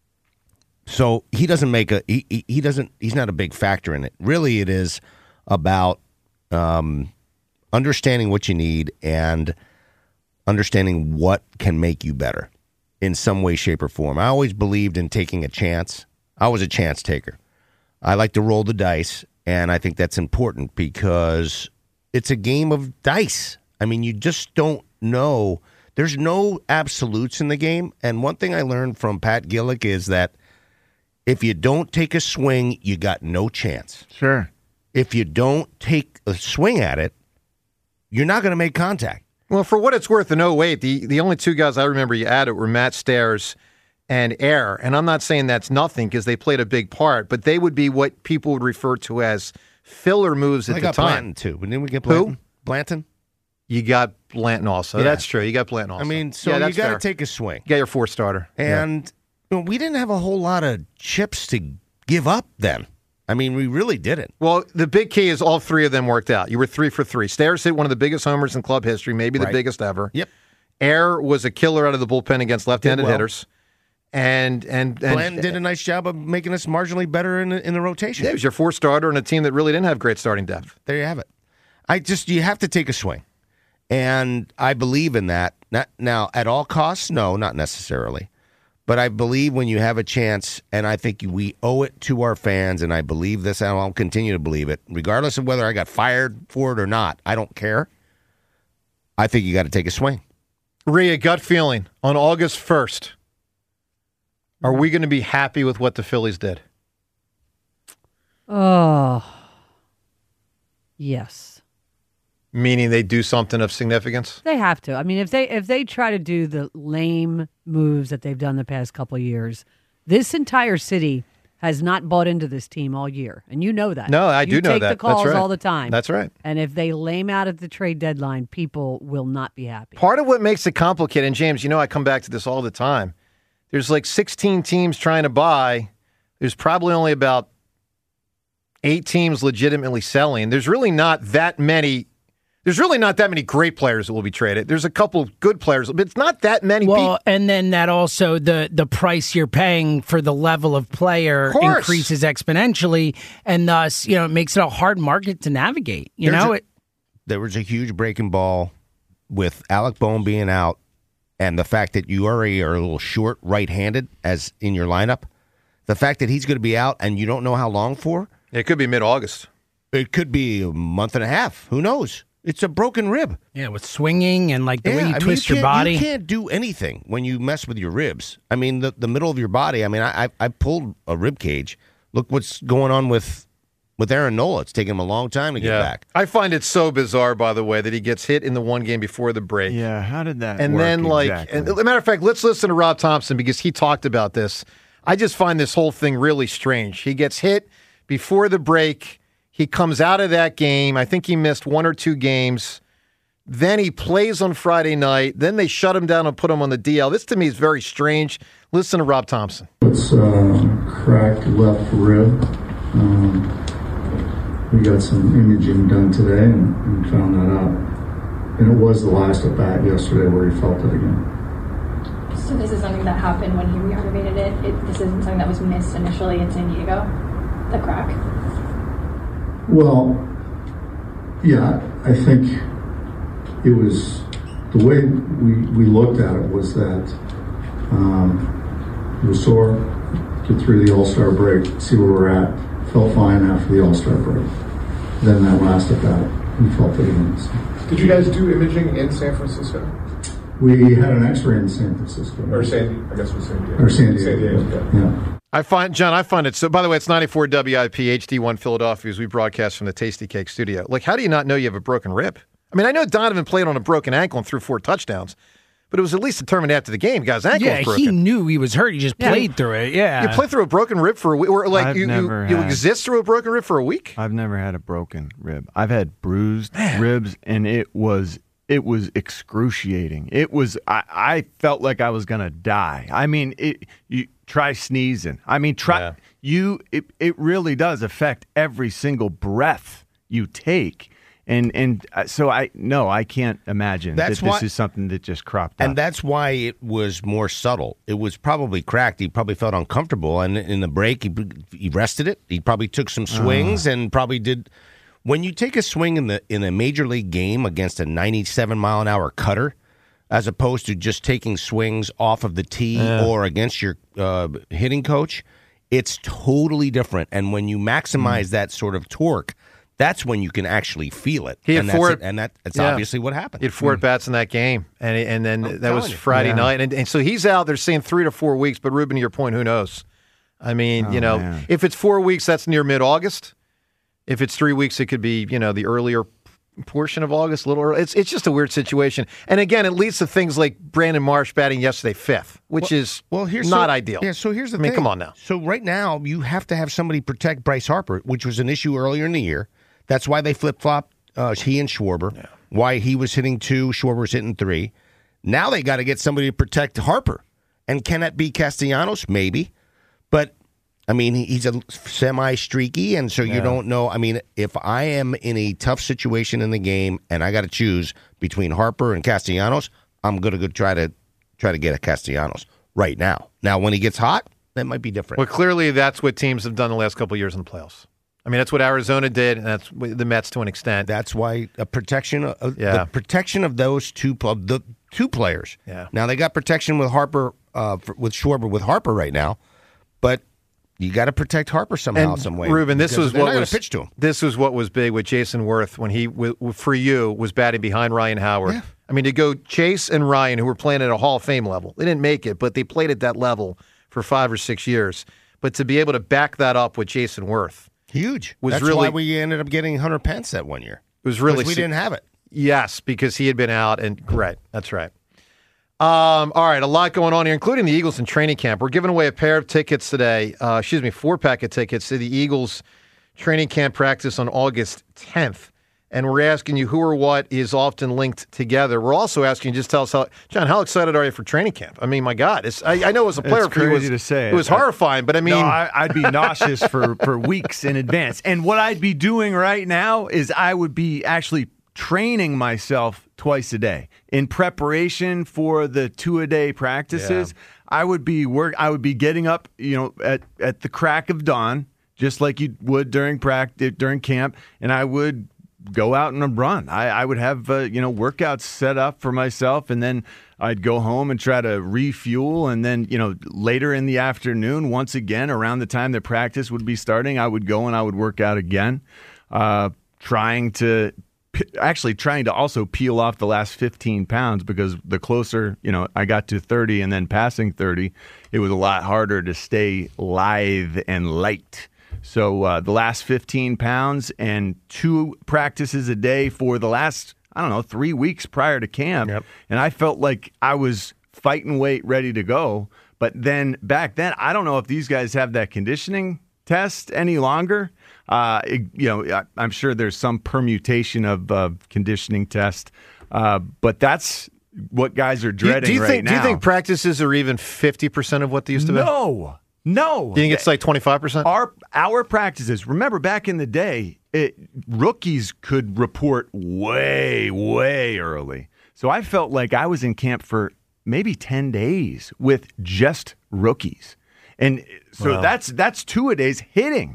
so he doesn't make a, he, he, he doesn't, he's not a big factor in it. Really, it is about um, understanding what you need and understanding what can make you better in some way, shape, or form. I always believed in taking a chance. I was a chance taker. I like to roll the dice, and I think that's important because it's a game of dice. I mean, you just don't know. There's no absolutes in the game. And one thing I learned from Pat Gillick is that if you don't take a swing, you got no chance. Sure. If you don't take a swing at it, you're not going to make contact. Well, for what it's worth, in oh eight, the, the only two guys I remember you added were Matt Stairs and Air. And I'm not saying that's nothing because they played a big part, but they would be what people would refer to as filler moves at I the got time. Blanton, too. Didn't we get Blanton? Who? Blanton? You got Blanton also. Yeah. That's true. You got Blanton also. I mean, so yeah, you that's got to fair. take a swing. You got your four starter. And yeah. you know, we didn't have a whole lot of chips to give up then. I mean, we really didn't. Well, the big key is all three of them worked out. You were three for three. Stairs hit one of the biggest homers in club history, maybe the Right. biggest ever. Yep. Air was a killer out of the bullpen against left-handed well. hitters. And and, and Blanton did a nice job of making us marginally better in the, in the rotation. Yeah, he was your four starter on a team that really didn't have great starting depth. There you have it. I just, you have to take a swing. And I believe in that. Not, now, at all costs, no, not necessarily. But I believe when you have a chance, and I think we owe it to our fans, and I believe this, and I'll continue to believe it, regardless of whether I got fired for it or not. I don't care. I think you got to take a swing. Rhea, gut feeling on August first. Are we going to be happy with what the Phillies did? Oh, yes. Meaning they do something of significance? They have to. I mean, if they if they try to do the lame moves that they've done the past couple of years, this entire city has not bought into this team all year, and you know that. No, I you do know take that. the calls That's right. all the time. That's right. And if they lame out at the trade deadline, people will not be happy. Part of what makes it complicated, and James, you know I come back to this all the time, there's like sixteen teams trying to buy. There's probably only about eight teams legitimately selling. There's really not that many There's really not that many great players that will be traded. There's a couple of good players, but it's not that many well, people. And then that also, the the price you're paying for the level of player Of course. increases exponentially, and thus, you know, it makes it a hard market to navigate. You There's know, a- it, There was a huge breaking ball with Alec Boehm being out and the fact that you already are a little short right-handed as in your lineup. The fact that he's going to be out and you don't know how long for. It could be mid-August. It could be a month and a half. Who knows? It's a broken rib. yeah, with swinging and like the Yeah, way you I mean, twist you your can't- body. You can't do anything when you mess with your ribs. I mean, the, the middle of your body. I mean, I, I I pulled a rib cage. Look what's going on with with Aaron Nola. It's taken him a long time to get back. I find it so bizarre, by the way, that he gets hit in the one game before the break. Yeah, how did that And work then, like, exactly? and, as a matter of fact, let's listen to Rob Thompson because he talked about this. I just find this whole thing really strange. He gets hit before the break. He comes out of that game. I think he missed one or two games. Then he plays on Friday night. Then they shut him down and put him on the D L. This to me is very strange. Listen to Rob Thompson. It's uh, cracked left rib. Um, we got some imaging done today and, and found that out. And it was the last at bat yesterday where he felt it again. So this is something that happened when he re-aggravated it. it. This isn't something that was missed initially in San Diego, the crack. Well, yeah, I think it was the way we, we looked at it was that um, he was sore, get through the All-Star break, see where we're at, felt fine after the All-Star break. Then that last at bat, he felt it again. So. Did you guys do imaging in San Francisco? We had an X-ray in San Francisco. Or San, I guess it was San Diego. Or San Diego. San Diego, yeah. yeah. I find, John, I find it so, by the way, it's ninety-four W I P, H D one Philadelphia, as we broadcast from the Tasty Cake studio. Like, how do you not know you have a broken rib? I mean, I know Donovan played on a broken ankle and threw four touchdowns, but it was at least determined after the game. Guy's ankle yeah, was broken. he knew he was hurt. He just Yeah. played through it. Yeah. You play through a broken rib for a week, or like I've you, you, never you had- exist through a broken rib for a week? I've never had a broken rib. I've had bruised ribs, and it was it was excruciating. It was I, I felt like I was gonna die. I mean, it. You try sneezing. I mean, try Yeah. you. It it really does affect every single breath you take. And and uh, so I no, I can't imagine That's that this why- is something that just cropped up. And that's why it was more subtle. It was probably cracked. He probably felt uncomfortable. And in the break, he, he rested it. He probably took some swings and probably did. When you take a swing in the in a major league game against a ninety-seven mile an hour cutter, as opposed to just taking swings off of the tee Yeah. or against your uh, hitting coach, it's totally different. And when you maximize Mm. that sort of torque, that's when you can actually feel it. He had and that's four- it. And that, that's Yeah. obviously what happened. He had four at bats in that game, and and then I'm that was telling you. Friday Yeah. night, and, and so he's out. They're saying three to four weeks, but Ruben, to your point, who knows? I mean, Oh, you know, man. if it's four weeks, that's near mid-August. If it's three weeks, it could be you know the earlier portion of August, a little early. It's it's just a weird situation, and again, it leads to things like Brandon Marsh batting yesterday fifth, which Well- is well, here's not so- ideal. Yeah, so here's the I mean, thing. come on now. So right now, you have to have somebody protect Bryce Harper, which was an issue earlier in the year. That's why they flip flopped uh, he and Schwarber. Why he was hitting two, Schwarber was hitting three. Now they got to get somebody to protect Harper, and can that be Castellanos? Maybe, but I mean he- he's a semi streaky, and so you Yeah. don't know. I mean, if I am in a tough situation in the game and I got to choose between Harper and Castellanos, I'm going to go try to try to get a Castellanos right now. Now, when he gets hot, that might be different. Well, clearly that's what teams have done the last couple of years in the playoffs. I mean, that's what Arizona did, and that's what the Mets to an extent. That's why a protection, of, Yeah. the protection of those two, pl- the two players. Yeah. Now they got protection with Harper, uh, for, with Schwarber, with Harper right now, but you got to protect Harper somehow, And some way. Ruben, this because was they're what not gonna was pitch to him. This was what was big with Jason Worth when he, w- w- for you, was batting behind Ryan Howard. Yeah. I mean, to go Chase and Ryan, who were playing at a Hall of Fame level, they didn't make it, but they played at that level for five or six years. But to be able to back that up with Jason Worth, Huge. Was That's really why we ended up getting Hunter Pence that one year. It was really we se- didn't have it. Yes, because he had been out and right. That's right. Um, all right, a lot going on here, including the Eagles in training camp. We're giving away a pair of tickets today. Uh, excuse me, four pack of tickets to the Eagles training camp practice on August tenth. And we're asking you who or what is often linked together. We're also asking you, just tell us how, John, how excited are you for training camp? I mean, my God, it's, I, I know as a player It's for you, it was, crazy to say it was it. horrifying, but I mean, no, I, I'd be nauseous for, for weeks in advance. And what I'd be doing right now is I would be actually training myself twice a day in preparation for the two-a-day practices. Yeah. I would be work. I would be getting up, you know, at, at the crack of dawn, just like you would during practice during camp, and I would go out and run. I, I would have uh, you know workouts set up for myself, and then I'd go home and try to refuel, and then you know later in the afternoon, once again around the time that practice would be starting, I would go and I would work out again, uh, trying to. Actually trying to also peel off the last fifteen pounds because the closer, you know, I got to thirty and then passing thirty, it was a lot harder to stay lithe and light. So uh, the last fifteen pounds and two practices a day for the last, I don't know, three weeks prior to camp. Yep. And I felt like I was fighting weight ready to go. But then back then, I don't know if these guys have that conditioning test any longer. Uh, it, you know, I, I'm sure there's some permutation of uh, conditioning test, uh, but that's what guys are dreading do you, do you right think, now. Do you think practices are even fifty percent of what they used to be? No, no. Do you think it's like twenty-five percent? Our our practices. Remember, back in the day, it, rookies could report way, way early. So I felt like I was in camp for maybe ten days with just rookies. And so Wow. that's that's two a days hitting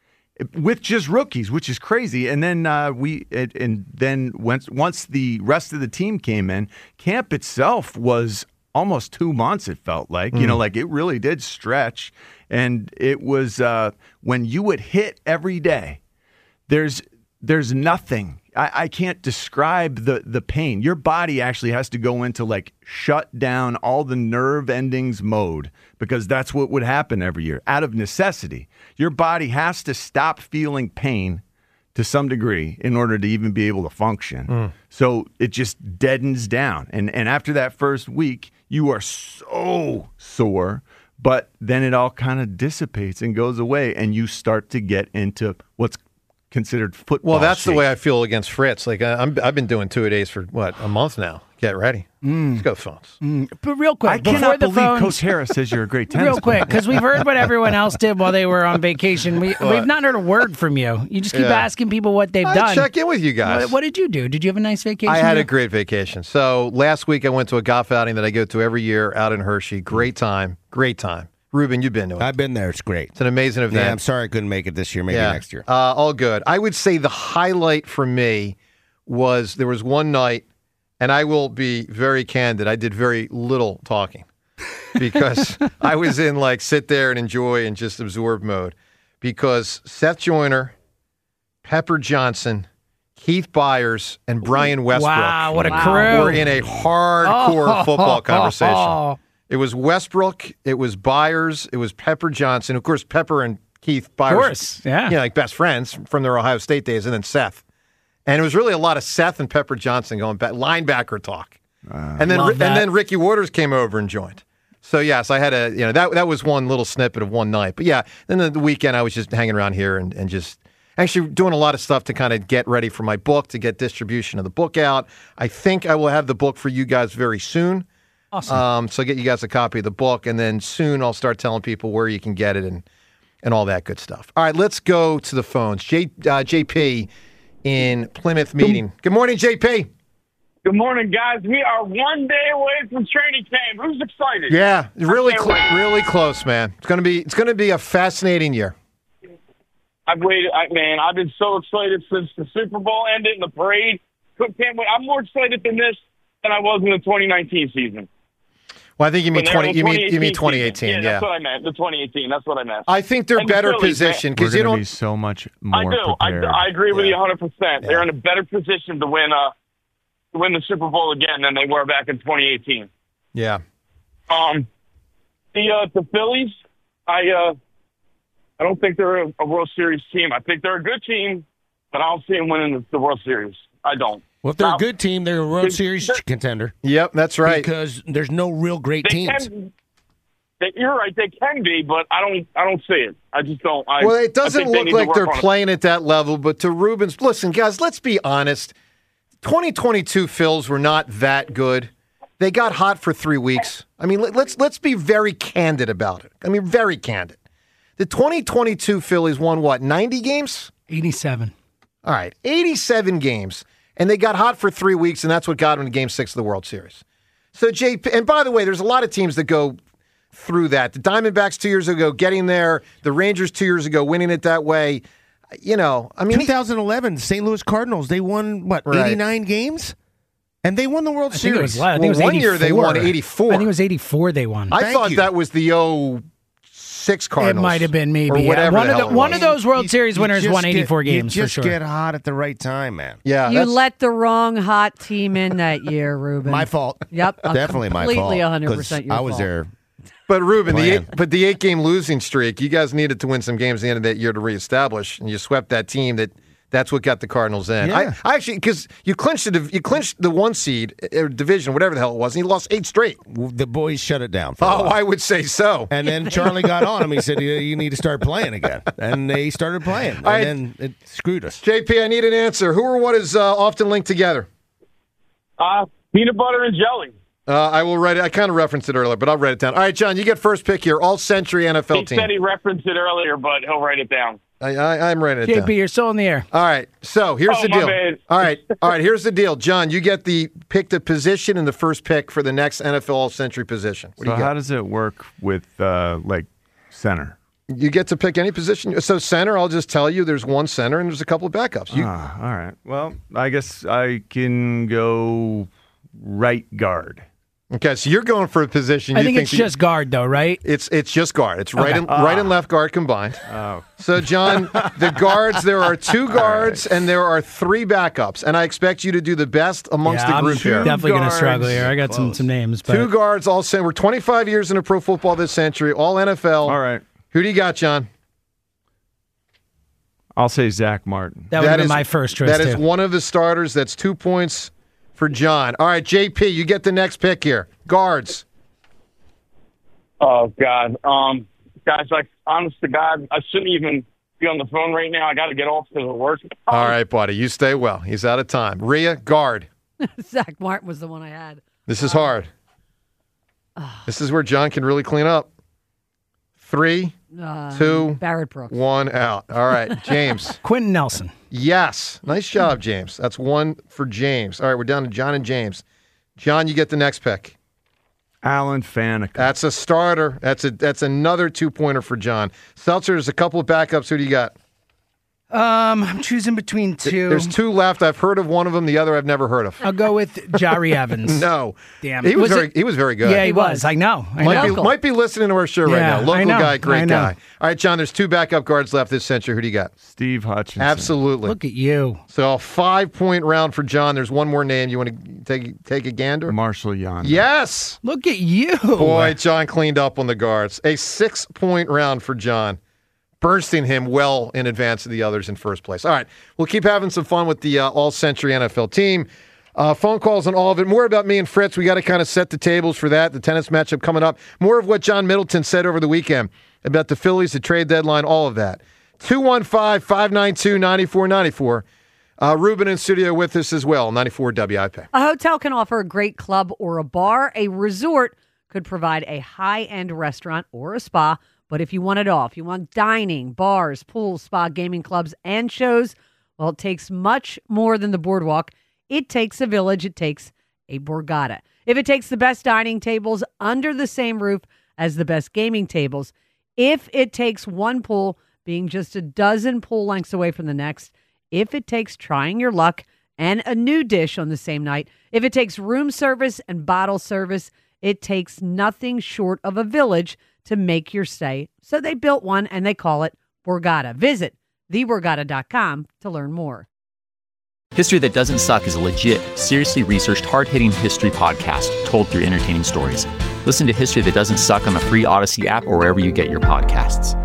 with just rookies, which is crazy. And then uh, we and, and then once once the rest of the team came in, camp itself was almost two months. It felt like mm. you know, like it really did stretch. And it was uh, when you would hit every day. There's there's nothing. I, I can't describe the the pain. Your body actually has to go into like shut down all the nerve endings mode because that's what would happen every year out of necessity. Your body has to stop feeling pain to some degree in order to even be able to function. Mm. So it just deadens down. And and after that first week, you are so sore, but then it all kind of dissipates and goes away and you start to get into what's considered football. Well, that's shape. the way I feel against Fritz. Like I, I'm, I've been doing two a days for what a month now. Get ready. Mm. Let's go phones. Mm. But real quick, I before cannot the believe phones, Coach Harris says you're a great tennis real quick, player. because we've heard what everyone else did while they were on vacation. We, we've not heard a word from you. You just keep Yeah. asking people what they've I done. check in with you guys. What, what did you do? Did you have a nice vacation? I had here? a great vacation. So last week I went to a golf outing that I go to every year out in Hershey. Great time. Great time. Ruben, you've been to it. I've been there. It's great. It's an amazing event. Yeah, I'm sorry I couldn't make it this year. Maybe Yeah. next year. Uh, all good. I would say the highlight for me was there was one night, and I will be very candid, I did very little talking because I was in like sit there and enjoy and just absorb mode because Seth Joyner, Pepper Johnson, Keith Byers, and Brian Westbrook Wow, what a wow. crew. were in a hardcore Oh. football conversation. It was Westbrook, it was Byers, it was Pepper Johnson. Of course, Pepper and Keith Byers, Of course, yeah. you know, like best friends from their Ohio State days, and then Seth. And it was really a lot of Seth and Pepper Johnson going back, linebacker talk. Uh, and then Love and that. then Ricky Waters came over and joined. So yes, I had a you know that that was one little snippet of one night. But yeah, then the, the weekend I was just hanging around here and, and just actually doing a lot of stuff to kind of get ready for my book, to get distribution of the book out. I think I will have the book for you guys very soon. Awesome. Um, so get you guys a copy of the book, and then soon I'll start telling people where you can get it and and all that good stuff. All right, let's go to the phones. J, uh, J P in Plymouth meeting. Good morning, J P. Good morning, guys. We are one day away from training camp. Who's excited? Yeah, really, I can't cl- wait. really close, man. It's gonna be it's gonna be a fascinating year. I've waited, I, man. I've been so excited since the Super Bowl ended and the parade. Can't wait. I'm more excited than this than I was in the twenty nineteen season. Well, I think you mean When they were twenty. in the You mean you mean twenty season. eighteen? Yeah, Yeah. that's what I meant. The twenty eighteen. That's what I meant. I think they're And the better Phillies, man. positioned We're because you going to don't. be so much more I do. I, prepared. I agree with Yeah. you one hundred percent. Yeah. They're in a better position to win uh to win the Super Bowl again than they were back in twenty eighteen. Yeah. Um, the uh, the Phillies, I uh, I don't think they're a, a World Series team. I think they're a good team, but I don't see them winning the, the World Series. I don't. Well, if they're Now, a good team, they're a World they- Series they're- contender. Yep, that's right. Because there's no real great They teams. can, they, you're right. They can be, but I don't. I don't see it. I just don't. I, Well, it I doesn't think they look need to like work they're on it. playing at that level, but to Ruben's, listen, guys, let's be honest. twenty twenty-two Phils were not that good. They got hot for three weeks. I mean, let- let's let's be very candid about it. I mean, very candid. The twenty twenty-two Phillies won what, ninety games? eighty-seven. All right, eighty-seven games, and they got hot for three weeks, and that's what got them to Game Six of the World Series. So, J P, and by the way, there's a lot of teams that go through that. The Diamondbacks two years ago getting there, the Rangers two years ago winning it that way. You know, I mean, twenty eleven, Saint Louis Cardinals, they won, what, Right. eighty-nine games? And they won the World I think Series. it was less. I think it was Well, one year they won eighty-four. eighty-four. I think it was eighty-four they won. I Thank thought you. that was the oh six Cardinals. It might have been maybe. or Yeah. whatever One the of hell the, it one was. of those World You- Series you winners just won get- eighty-four games you for just sure. get hot at the right time, man. Yeah, You that's- let the wrong hot team in that year, Ruben. My fault. Yep. Definitely my fault. Completely one hundred 'cause percent your I was fault. there. But Ruben, the Plan. eight, but the eight game losing streak, you guys needed to win some games at the end of that year to reestablish, and you swept that team. That that's what got the Cardinals in. Yeah. I, I actually because you clinched the you clinched the one seed uh, division, whatever the hell it was, and you lost eight straight. The boys shut it down. For a Oh, while. I would say so. And then Charlie got on him. He said, "You, you need to start playing again." And they started playing. And All right. then it screwed us. J P, I need an answer. Who or what is uh, often linked together? Uh, peanut butter and jelly. Uh, I will write it. I kind of referenced it earlier, but I'll write it down. All right, John, you get first pick here. All Century N F L He team. said he referenced it earlier, but he'll write it down. I, I, I'm writing it J down. P, you're still in the air. All right. So here's Oh, the my deal. bad. All right. All right. Here's the deal. John, you get the pick the position and the first pick for the next N F L All Century position. What do So you how got? does it work with uh, like center? You get to pick any position. So center, I'll just tell you there's one center and there's a couple of backups. You, Ah, all right. Well, I guess I can go right guard. okay, so you're going for a position. I you think it's that- just guard, though, right? It's it's just guard. It's right Okay. and right and left guard combined. Oh. So John, the guards, there are two guards and there are three backups, and I expect you to do the best amongst yeah, the I'm group here. definitely going to guards. struggle here. I got some, Close. some names. But Two guards, all center. We're twenty-five years into pro football this century, all N F L. All right. Who do you got, John? I'll say Zach Martin. that would have been is- my first choice, That too. is one of the starters. That's two points for John. All right, J P, you get the next pick here. Guards. Oh God, um, guys, like honest to God, I shouldn't even be on the phone right now. I got to get off because of work. All right, buddy. You stay well. He's out of time. Rhea, guard. Zach Martin was the one I had. This is hard. This is where John can really clean up. Three, Uh, two, Barrett Brooks. one out. All right, James. Quentin Nelson. Yes. Nice job, James. That's one for James. All right, we're down to John and James. John, you get the next pick. Alan Faneca. That's a starter. That's a that's another two pointer for John. Seltzer, there's a couple of backups. Who do you got? Um, I'm choosing between two. There's two left. I've heard of one of them. The other I've never heard of. I'll go with Jari Evans. No. Damn. He was, Was very it- he was very good. Yeah, he was. I know. I might know. be might be listening to our show right Yeah, now. Local I know. guy, great I know. guy. All right, John, there's two backup guards left this century. Who do you got? Steve Hutchinson. Absolutely. Look at you. So a five point round for John. There's one more name. You want to take take a gander? Marshall Yonder. Yes. Look at you. Boy, John cleaned up on the guards. A six point round for John. Bursting him well in advance of the others in first place. All right, we'll keep having some fun with the uh, all-century N F L team. Uh, phone calls on all of it. More about me and Fritz. We got to kind of set the tables for that. The tennis matchup coming up. More of what John Middleton said over the weekend about the Phillies, the trade deadline, all of that. two one five, five nine two, nine four nine four. Uh, Ruben in studio with us as well, ninety-four W I P. A hotel can offer a great club or a bar. A resort could provide a high-end restaurant or a spa. But if you want it all, if you want dining, bars, pools, spa, gaming clubs, and shows, well, it takes much more than the boardwalk. It takes a village. It takes a Borgata. If it takes the best dining tables under the same roof as the best gaming tables, if it takes one pool being just a dozen pool lengths away from the next, if it takes trying your luck and a new dish on the same night, if it takes room service and bottle service, it takes nothing short of a village to make your stay. So they built one and they call it Borgata. Visit the borgata dot com to learn more. History That Doesn't Suck is a legit, seriously researched, hard-hitting history podcast told through entertaining stories. Listen to History That Doesn't Suck on the free Odyssey app or wherever you get your podcasts.